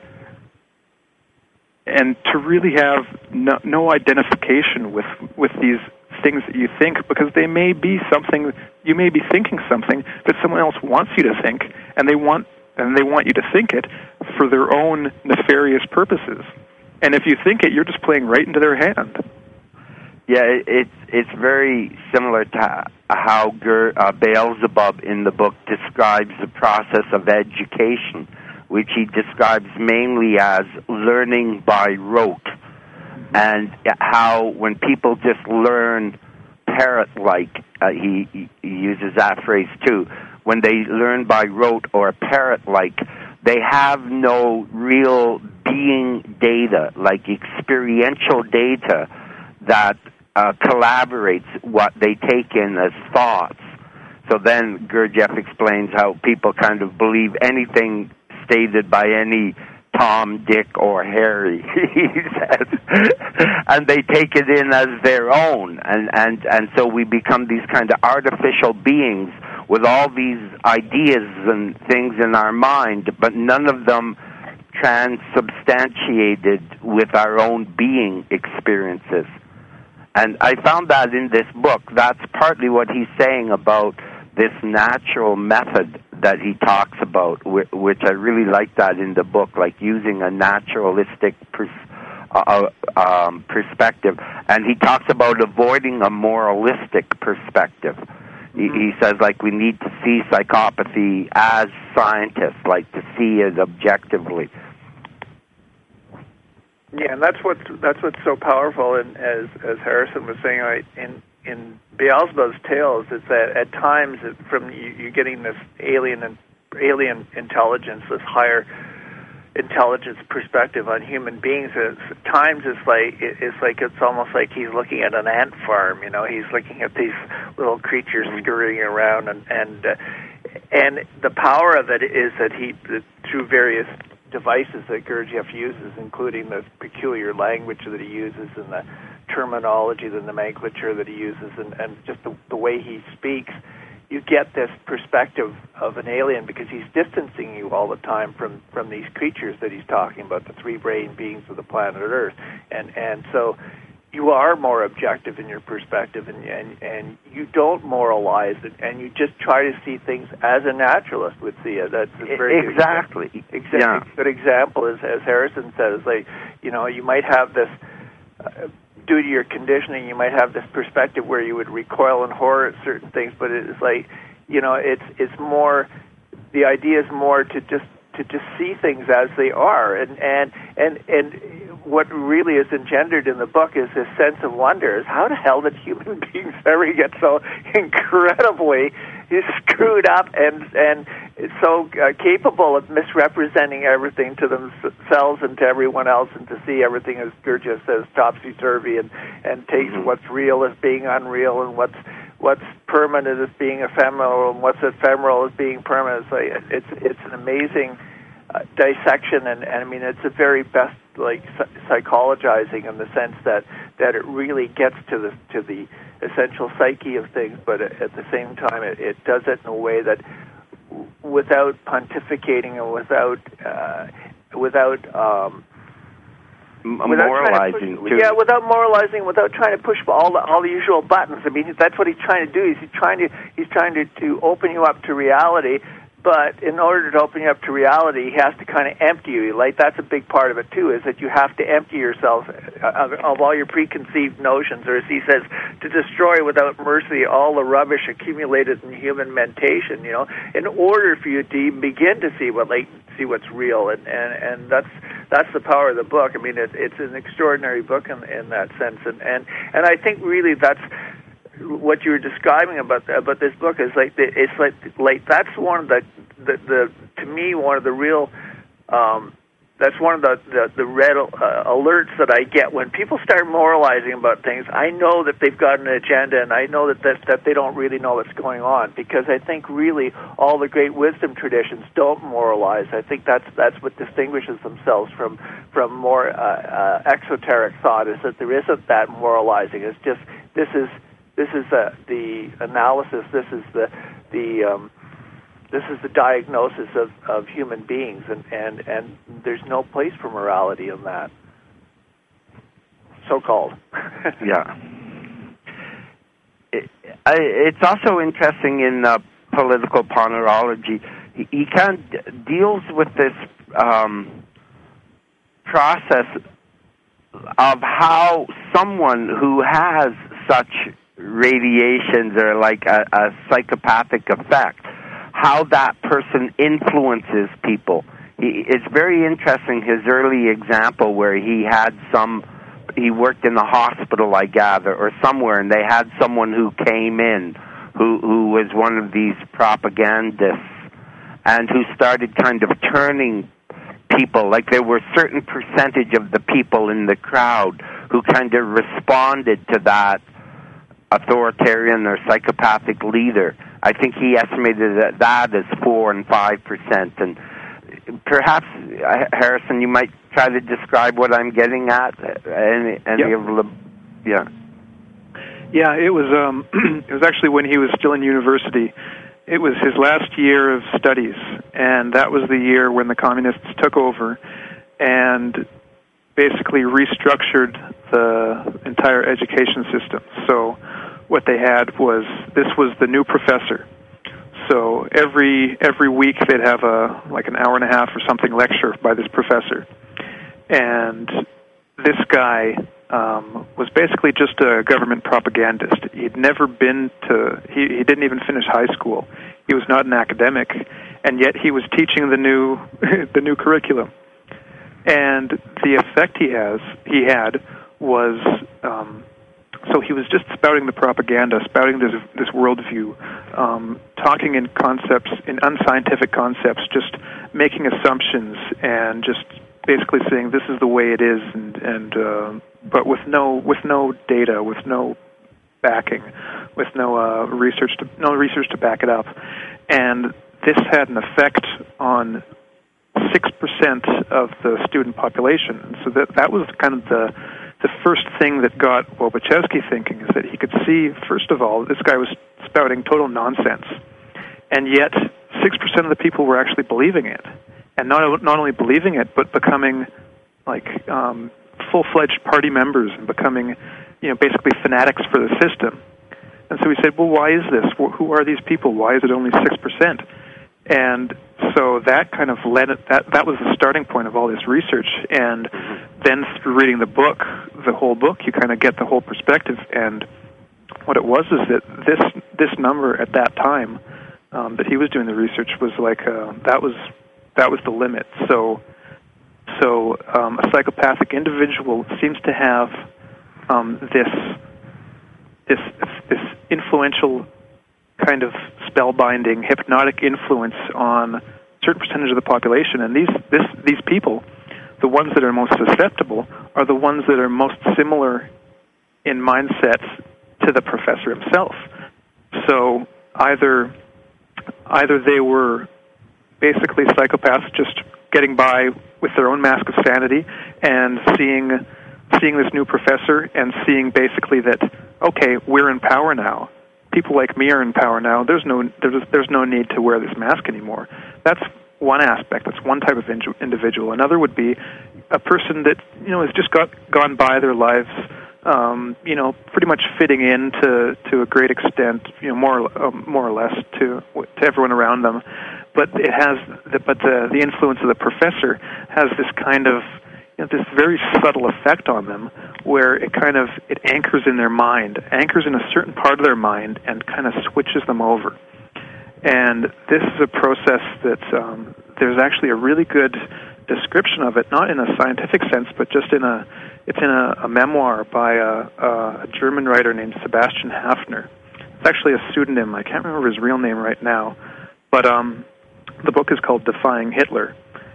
and to really have no, no identification with with these things that you think, because they may be something you may be thinking something that someone else wants you to think, and they want. And they want you to think it for their own nefarious purposes. And if you think it, you're just playing right into their hand. Yeah, it, it's it's very similar to how Ger, uh, Beelzebub in the book describes the process of education, which he describes mainly as learning by rote, and how when people just learn parrot-like, uh, he, he uses that phrase too, when they learn by rote or parrot-like, they have no real being data, like experiential data that uh, collaborates what they take in as thoughts. So then Gurdjieff explains how people kind of believe anything stated by any Tom, Dick, or Harry, he says, and they take it in as their own, and, and, and so we become these kind of artificial beings with all these ideas and things in our mind, but none of them transubstantiated with our own being experiences. And I found that in this book, that's partly what he's saying about this natural method that he talks about, which I really like that in the book, like using a naturalistic pers- uh, um, perspective. And he talks about avoiding a moralistic perspective. Mm-hmm. He, he says, like, we need to see psychopathy as scientists, like to see it objectively. Yeah, and that's what's that's what's so powerful. And as as Harrison was saying, right, in in Beelzebub's tales, is that at times it, from you, you're getting this alien and alien intelligence, this higher intelligence perspective on human beings. At times, it's like it's like it's almost like he's looking at an ant farm. You know, he's looking at these little creatures scurrying around, and and uh, and the power of it is that he through various devices that Gurdjieff uses, including the peculiar language that he uses and the terminology, the nomenclature that he uses, and, and just the, the way he speaks, you get this perspective of an alien because he's distancing you all the time from, from these creatures that he's talking about, the three-brain beings of the planet Earth. And and so you are more objective in your perspective, and and, and you don't moralize it, and you just try to see things as a naturalist would see it. That's a very exactly. Good, exactly. Yeah. Good example is, as Harrison says, like, you know, you might have this, uh, due to your conditioning, you might have this perspective where you would recoil in horror at certain things, but it's like, you know, it's it's more, the idea is more to just to just see things as they are, and and and and what really is engendered in the book is this sense of wonder: is how the hell did human beings ever get so incredibly screwed up and and so uh, capable of misrepresenting everything to themselves and to everyone else, and to see everything, as Gurdjieff says, topsy-turvy, and and takes mm-hmm. what's real as being unreal, and what's what's permanent as being ephemeral, and what's ephemeral as being permanent. So it's it's an amazing uh, dissection, and, and I mean it's the very best, like, psychologizing in the sense that, that it really gets to the to the essential psyche of things, but at the same time it, it does it in a way that, without pontificating and without uh, without um, moralizing, push, yeah, without moralizing, without trying to push all the all the usual buttons. I mean, that's what he's trying to do. Is he's trying to he's trying to, to open you up to reality. But in order to open you up to reality, he has to kind of empty you. Like, that's a big part of it too, is that you have to empty yourself of, of all your preconceived notions, or as he says, to destroy without mercy all the rubbish accumulated in human mentation. You know, in order for you to even begin to see what like see what's real, and and, and that's that's the power of the book. I mean, it, it's an extraordinary book in in that sense, and and and I think really that's what you were describing about about this book is like the, it's like like that's one of the the, the to me one of the real um, that's one of the the, the red uh, alerts that I get when people start moralizing about things. I know that they've got an agenda, and I know that, that that they don't really know what's going on, because I think really all the great wisdom traditions don't moralize. I think that's that's what distinguishes themselves from from more uh, uh, exoteric thought, is that there isn't that moralizing. It's just this is This is uh, the analysis. This is the the um, this is the diagnosis of, of human beings, and, and, and there's no place for morality in that. So-called. Yeah. It, I, it's also interesting in uh, political ponerology. He, he kind of deals with this um, process of how someone who has such radiations or like a, a psychopathic effect, how that person influences people. He, it's very interesting, his early example where he had some, he worked in the hospital, I gather, or somewhere, and they had someone who came in who, who was one of these propagandists and who started kind of turning people, like there were a certain percentage of the people in the crowd who kind of responded to that authoritarian or psychopathic leader. I think he estimated that, that as four and five percent. And perhaps, uh, Harrison, you might try to describe what I'm getting at. Any, any yep. of the, yeah. Yeah, it was. Um, it was actually when he was still in university. It was his last year of studies, and that was the year when the communists took over and basically restructured the entire education system. So what they had was, this was the new professor. So every every week they'd have a like an hour and a half or something lecture by this professor. And this guy um, was basically just a government propagandist. He'd never been to, he, he didn't even finish high school. He was not an academic, and yet he was teaching the new the new curriculum. And the effect he has he had was, um, so he was just spouting the propaganda, spouting this this worldview, um, talking in concepts, in unscientific concepts, just making assumptions and just basically saying this is the way it is, and, and uh, but with no with no data, with no backing, with no uh, research to no research to back it up, and this had an effect on six percent of the student population. And so that that was kind of the the first thing that got Łobachewski thinking, is that he could see, first of all, this guy was spouting total nonsense, and yet six percent of the people were actually believing it, and not not only believing it, but becoming like um, full-fledged party members and becoming, you know, basically fanatics for the system. And so we said, well, why is this? Who are these people? Why is it only six percent? And so that kind of led it, that that was the starting point of all this research. And then through reading the book, the whole book, you kind of get the whole perspective. And what it was is that this this number at that time um, that he was doing the research was like uh, that was that was the limit. So so um, a psychopathic individual seems to have um, this this this influential kind of spellbinding, hypnotic influence on a certain percentage of the population. And these this, these people, the ones that are most susceptible, are the ones that are most similar in mindsets to the professor himself. So either either they were basically psychopaths just getting by with their own mask of sanity and seeing seeing this new professor and seeing basically that, okay, we're in power now. People like me are in power now. There's no there's there's no need to wear this mask anymore. That's one aspect. That's one type of individual. Another would be a person that, you know, has just got gone by their lives, um, you know, pretty much fitting in to, to a great extent, you know, more uh, more or less to to everyone around them. But it has the, but the the influence of the professor has this kind of, you know, this very subtle effect on them, where it kind of it anchors in their mind, anchors in a certain part of their mind, and kind of switches them over. And this is a process that um, there's actually a really good description of it, not in a scientific sense, but just in a it's in a, a memoir by a, a German writer named Sebastian Haffner. It's actually a pseudonym. I can't remember his real name right now, but um, the book is called Defying Hitler,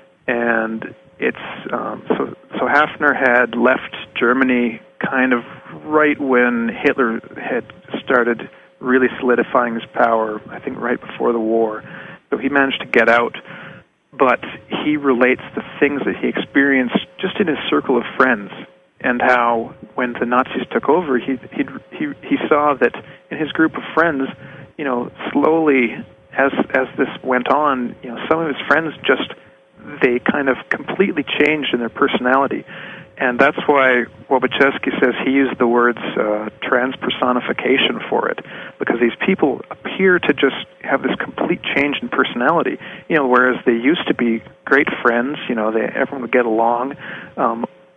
and it's um, so so Haffner had left Germany kind of right when Hitler had started really solidifying his power, I think right before the war. So he managed to get out, but he relates the things that he experienced just in his circle of friends, and how when the Nazis took over, he he he he saw that in his group of friends, you know, slowly as as this went on, you know, some of his friends just they kind of completely changed in their personality. And that's why Łobachewski says he used the words uh, transpersonification for it, because these people appear to just have this complete change in personality. You know, whereas they used to be great friends, you know, they everyone would get along. Um,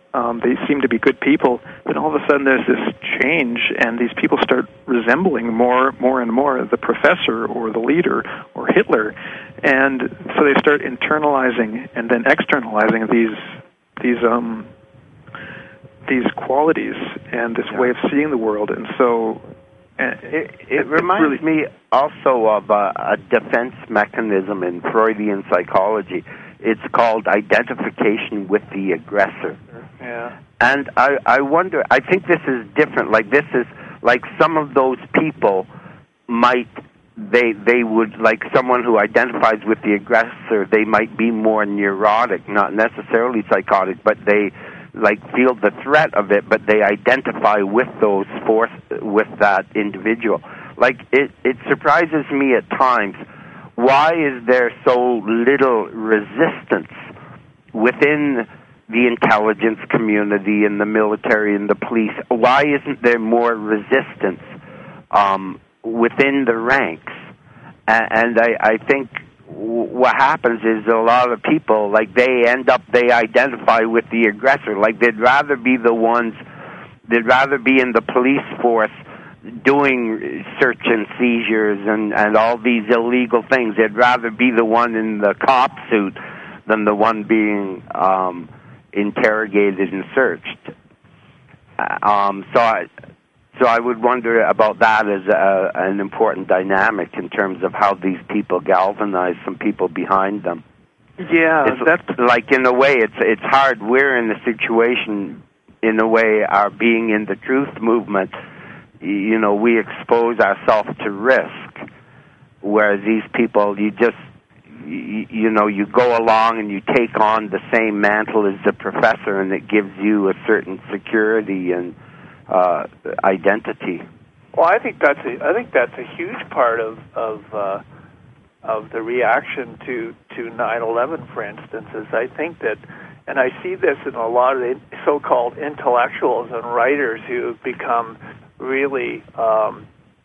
um, they seem to be good people. Then all of a sudden there's this change, and these people start resembling more, more and more the professor or the leader or Hitler, and so they start internalizing and then externalizing these these um, these qualities and this way of seeing the world, and so. It, it reminds really, me also of a, a defense mechanism in Freudian psychology. It's called identification with the aggressor. Yeah. And I, I wonder, I think this is different. Like this is, like some of those people might, they they would, like someone who identifies with the aggressor, they might be more neurotic, not necessarily psychotic, but they like feel the threat of it, but they identify with those force, with that individual. Like it, it surprises me at times. Why is there so little resistance within the intelligence community and the military and the police? Why isn't there more resistance um, within the ranks? And, and I, I think what happens is a lot of people, like they end up, they identify with the aggressor. Like they'd rather be the ones, they'd rather be in the police force doing search and seizures and, and all these illegal things. They'd rather be the one in the cop suit than the one being um, interrogated and searched. Um, so I... So I would wonder about that as a, an important dynamic in terms of how these people galvanize some people behind them. Yeah, it's that's like in a way it's it's hard. We're in a situation, in a way, our being in the truth movement. You know, we expose ourselves to risk, whereas these people, you just you, you know, you go along and you take on the same mantle as the professor, and it gives you a certain security and Uh, identity. Well, I think that's a, I think that's a huge part of of uh, of the reaction to to nine eleven, for instance. Is I think that, and I see this in a lot of the so-called intellectuals and writers who have become really um,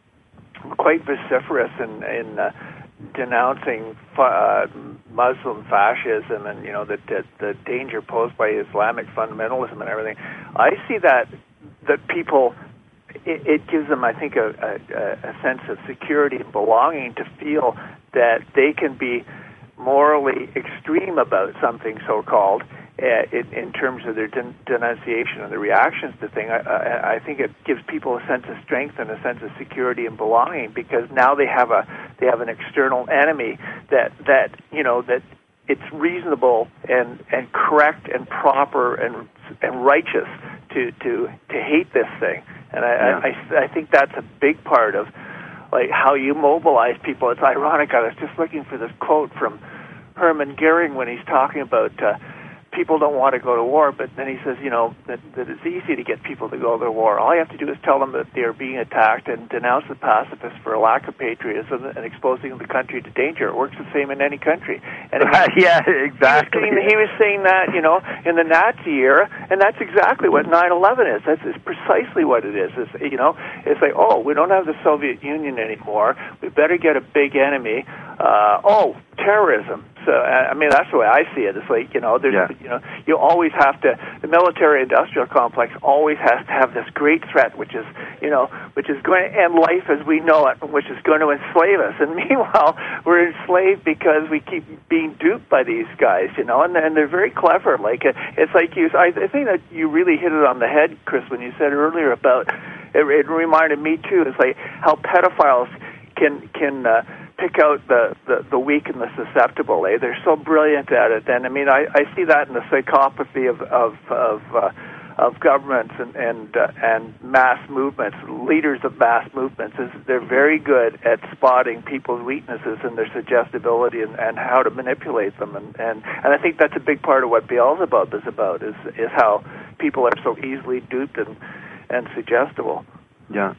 quite vociferous in in uh, denouncing uh, Muslim fascism and you know the, the the danger posed by Islamic fundamentalism and everything. I see that. that people, it, it gives them, I think, a, a, a sense of security and belonging to feel that they can be morally extreme about something so-called uh, in, in terms of their den- denunciation and the reactions to things. I, I, I think it gives people a sense of strength and a sense of security and belonging because now they have a they have an external enemy that that you know that it's reasonable and, and correct and proper and and righteous to, to, to hate this thing. And I, yeah. I, I, I think that's a big part of like how you mobilize people. It's ironic. I was just looking for this quote from Hermann Goering when he's talking about uh, people don't want to go to war, but then he says, you know, that, that it's easy to get people to go to war. All you have to do is tell them that they're being attacked and denounce the pacifists for a lack of patriotism and exposing the country to danger. It works the same in any country. And was, yeah, exactly. He was, saying, he was saying that, you know, in the Nazi era, and that's exactly what nine eleven is. That's is precisely what it is. It's, you know, it's like, oh, we don't have the Soviet Union anymore. We better get a big enemy. Uh, oh, terrorism. So, I mean, that's the way I see it. It's like, you know, there's, yeah. you know, you always have to, the military-industrial complex always has to have this great threat, which is, you know, which is going to end life as we know it, which is going to enslave us. And meanwhile, we're enslaved because we keep being duped by these guys, you know, and, and they're very clever. Like, it's like you, I think that you really hit it on the head, Chris, when you said earlier about, it, it reminded me, too, it's like how pedophiles can, can, uh, pick out the, the, the weak and the susceptible. Eh? They're so brilliant at it. And I mean, I, I see that in the psychopathy of of of, uh, of governments and and uh, and mass movements, leaders of mass movements. Is they're very good at spotting people's weaknesses and their suggestibility and, and how to manipulate them. And, and and I think that's a big part of what Beelzebub is about. Is is how people are so easily duped and and suggestible. Yeah.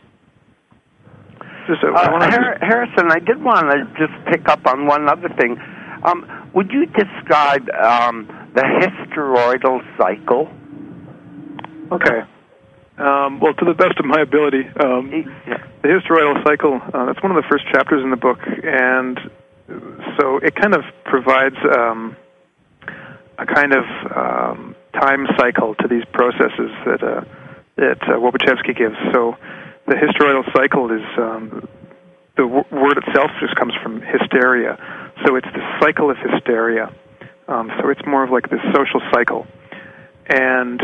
So uh, Har- Harrison, I did want to just pick up on one other thing. Um, would you describe um, the hysteroidal cycle? Okay. Um, well, to the best of my ability, um, yeah. the hysteroidal cycle, uh, that's one of the first chapters in the book, and so it kind of provides um, a kind of um, time cycle to these processes that uh, that uh, Wobuchevsky gives. So the historical cycle is um, the w- word itself just comes from hysteria. So it's the cycle of hysteria. Um, so it's more of like this social cycle, and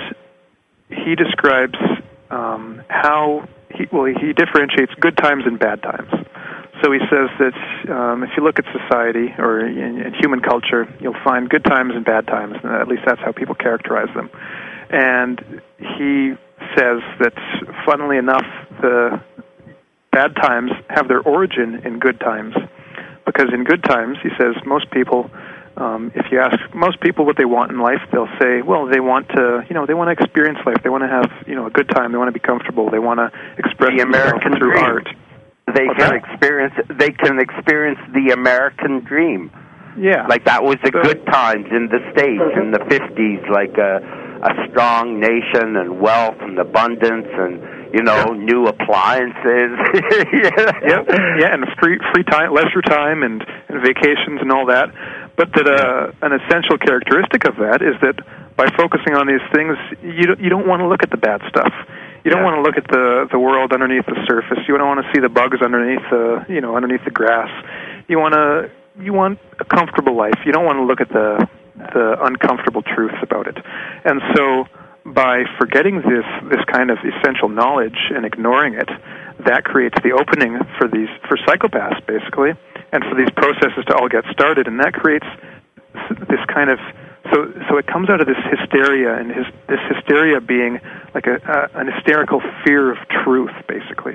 he describes um, how he well he differentiates good times and bad times. So he says that um, if you look at society or in, in human culture, you'll find good times and bad times, and at least that's how people characterize them. And he says that, funnily enough, the bad times have their origin in good times, because in good times, he says, most people, um, if you ask most people what they want in life, they'll say, well, they want to, you know, they want to experience life, they want to have, you know, a good time, they want to be comfortable, they want to express the American through dream. art. They What's can that? experience. They can experience the American dream. Yeah, like that was the so, good times in the States in the fifties, like a, a strong nation and wealth and abundance and you know yeah. new appliances. yeah. Yep. Yeah, and free free time, leisure time, and, and vacations and all that. But that uh, an essential characteristic of that is that by focusing on these things, you don't, you don't want to look at the bad stuff. You don't yeah. want to look at the the world underneath the surface. You don't want to see the bugs underneath the you know underneath the grass. You want to you want a comfortable life. You don't want to look at the the uncomfortable truths about it. And so, by forgetting this this kind of essential knowledge and ignoring it, that creates the opening for these for psychopaths basically, and for these processes to all get started. And that creates this kind of So, so it comes out of this hysteria, and his, this hysteria being like a, a an hysterical fear of truth, basically.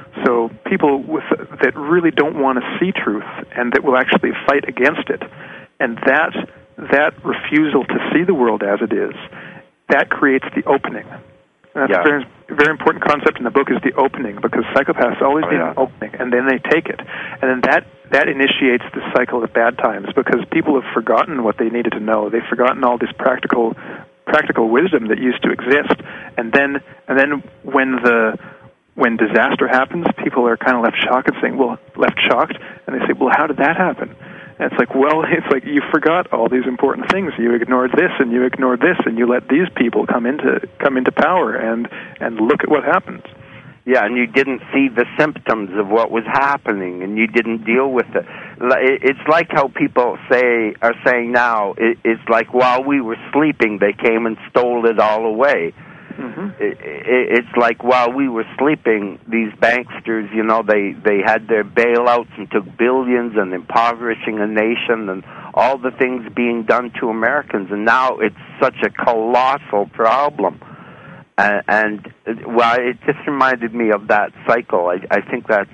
So people with that really don't want to see truth, and that will actually fight against it, and that that refusal to see the world as it is, that creates the opening. And that's yeah. a very, very important concept in the book, is the opening, because psychopaths always oh, need yeah. an opening, and then they take it. And then that, that initiates the cycle of bad times, because people have forgotten what they needed to know. They've forgotten all this practical practical wisdom that used to exist. And then and then when the when disaster happens, people are kind of left shocked and saying, well, left shocked, and they say, well, how did that happen? And it's like, well, it's like you forgot all these important things. You ignored this, and you ignored this, and you let these people come into come into power, and and look at what happens. Yeah, and you didn't see the symptoms of what was happening, and you didn't deal with it. It's like how people say are saying now. It's like while we were sleeping, they came and stole it all away. Mm-hmm. It's like while we were sleeping, these banksters, you know, they, they had their bailouts and took billions and impoverishing a nation and all the things being done to Americans, and now it's such a colossal problem. And, and well, it just reminded me of that cycle. I, I think that's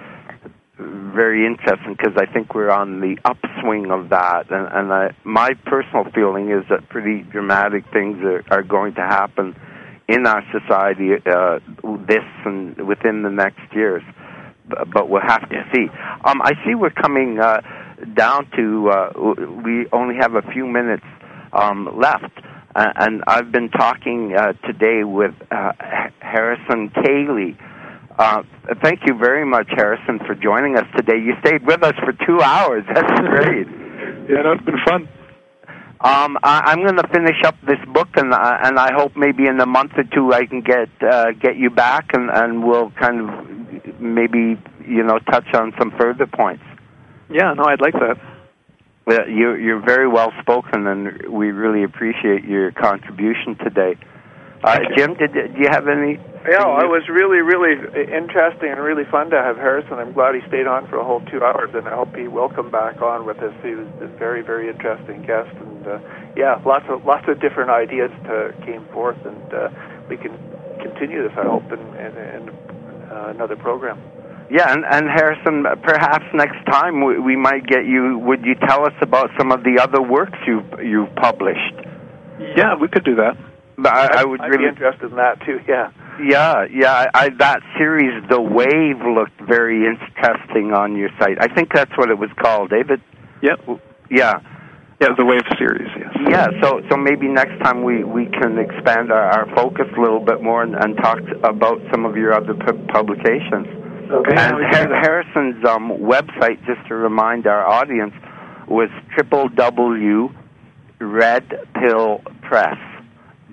very interesting, because I think we're on the upswing of that. And, and I, my personal feeling is that pretty dramatic things are, are going to happen in our society uh, this and within the next years. But we'll have to see. Um, I see we're coming uh, down to, uh, we only have a few minutes um, left. Uh, and I've been talking uh, today with uh, Harrison Cayley. Uh, thank you very much, Harrison, for joining us today. You stayed with us for two hours. That's great. Yeah, no, it's been fun. Um, I, I'm going to finish up this book, and uh, and I hope maybe in a month or two I can get uh, get you back, and, and we'll kind of maybe you know touch on some further points. Yeah, no, I'd like that. Well, you're you're very well spoken, and we really appreciate your contribution today. Uh, Jim, did, did you have any? Yeah, it was really, really interesting and really fun to have Harrison. I'm glad he stayed on for a whole two hours, and I hope he will come back on with us. He was a very, very interesting guest, and uh, yeah, lots of lots of different ideas to, came forth, and uh, we can continue this, I hope, in, in, in uh, another program. Yeah, and, and Harrison, perhaps next time we, we might get you. Would you tell us about some of the other works you've you've published? Yeah, we could do that. I, I would I'd really be interested in that too. Yeah. Yeah, yeah. I, I, that series, The Wave, looked very interesting on your site. I think that's what it was called, David. Yep. Yeah. Yeah, the Wave series. Yes. Yeah. So, so maybe next time we, we can expand our, our focus a little bit more and, and talk about some of your other pu- publications. Okay. And Har- Harrison's um, website, just to remind our audience, was w w w dot red pill press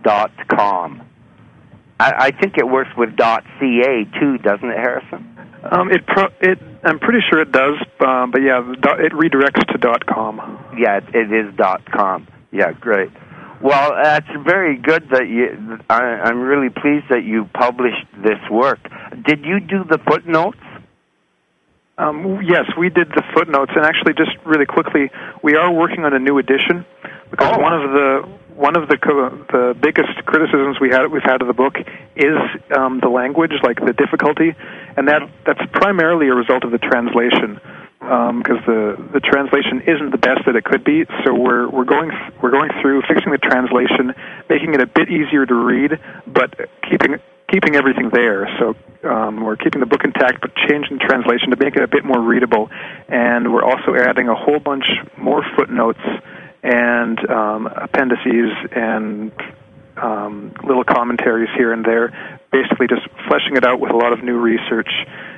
dot com. I, I think it works with .ca too, doesn't it, Harrison? Um, it, pro- it, I'm pretty sure it does, um, but yeah, it redirects to .com. Yeah, it, it is .com. Yeah, great. Well, that's very good that you. I, I'm really pleased that you published this work. Did you do the footnotes? Um, yes, we did the footnotes, and actually, just really quickly, we are working on a new edition because oh. one of the one of the the biggest criticisms we had we've had of the book is um, the language, like the difficulty, and that that's primarily a result of the translation, because um, the the translation isn't the best that it could be. So we're we're going we're going through fixing the translation, making it a bit easier to read, but keeping keeping everything there. So um, we're keeping the book intact, but changing the translation to make it a bit more readable. And we're also adding a whole bunch more footnotes and um, appendices and um, little commentaries here and there, basically just fleshing it out with a lot of new research.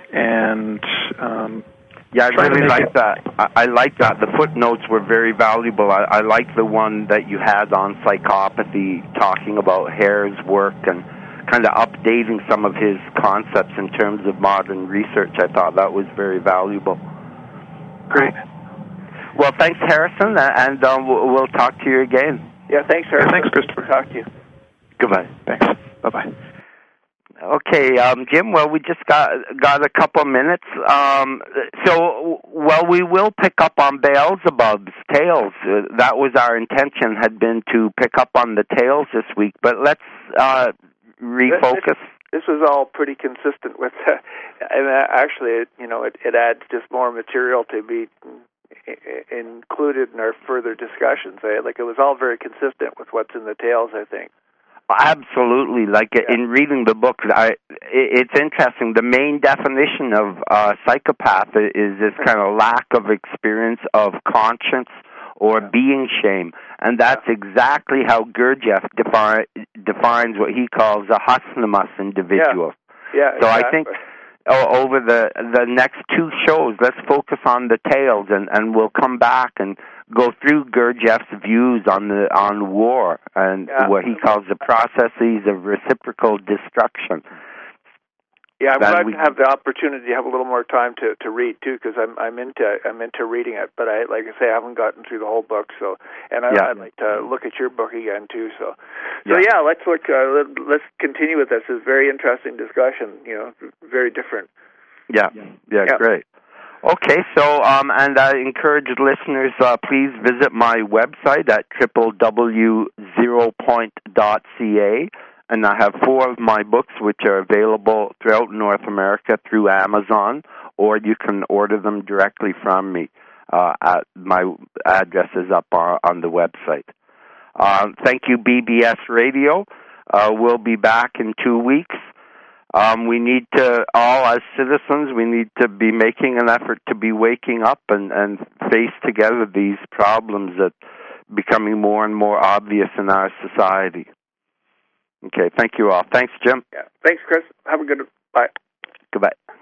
And um, yeah, I really like that. I, I like that. The footnotes were very valuable. I, I like the one that you had on psychopathy, talking about Hare's work and kind of updating some of his concepts in terms of modern research. I thought that was very valuable. Great. Well, thanks, Harrison, and um, we'll talk to you again. Yeah, thanks, Harrison. Yeah, thanks, Christopher. Talk to you. Goodbye. Thanks. Bye-bye. Okay, um, Jim, well, we just got got a couple minutes. Um, so, well, we will pick up on Beelzebub's tales. Uh, that was our intention, had been to pick up on the tales this week, but let's uh, refocus. This, this was all pretty consistent with, uh, and uh, actually, it, you know, it, it adds just more material to be included in our further discussions. Eh? Like, it was all very consistent with what's in the tales, I think. Absolutely. Like, yeah. In reading the book, I, it's interesting. The main definition of uh, psychopath is this kind of lack of experience of conscience or yeah. being shame. And that's yeah. exactly how Gurdjieff defi- defines what he calls a Hasnamus individual. Yeah, yeah So exactly. I think oh, over the the next two shows, let's focus on the tales, and, and we'll come back and go through Gurdjieff's views on the on war and yeah. what he calls the processes of reciprocal destruction. Yeah, I'm that glad we, to have the opportunity to have a little more time to, to read too, because I'm I'm into I'm into reading it. But I like I say, I haven't gotten through the whole book. So, and I, yeah. I'd like to look at your book again too. So, so yeah, yeah let's look. Uh, let, let's continue with this. It's a very interesting discussion. You know, very different. Yeah, yeah, yeah, yeah. Great. Okay, so um, and I encourage listeners, uh, please visit my website at w w w dot zero point dot c a. And I have four of my books which are available throughout North America through Amazon, or you can order them directly from me. Uh, at my address is up on, on the website. Uh, thank you, B B S Radio. Uh, we'll be back in two weeks. Um, we need to, all as citizens, we need to be making an effort to be waking up and, and face together these problems that are becoming more and more obvious in our society. Okay, thank you all. Thanks, Jim. Yeah, thanks, Chris. Have a good bye. Goodbye.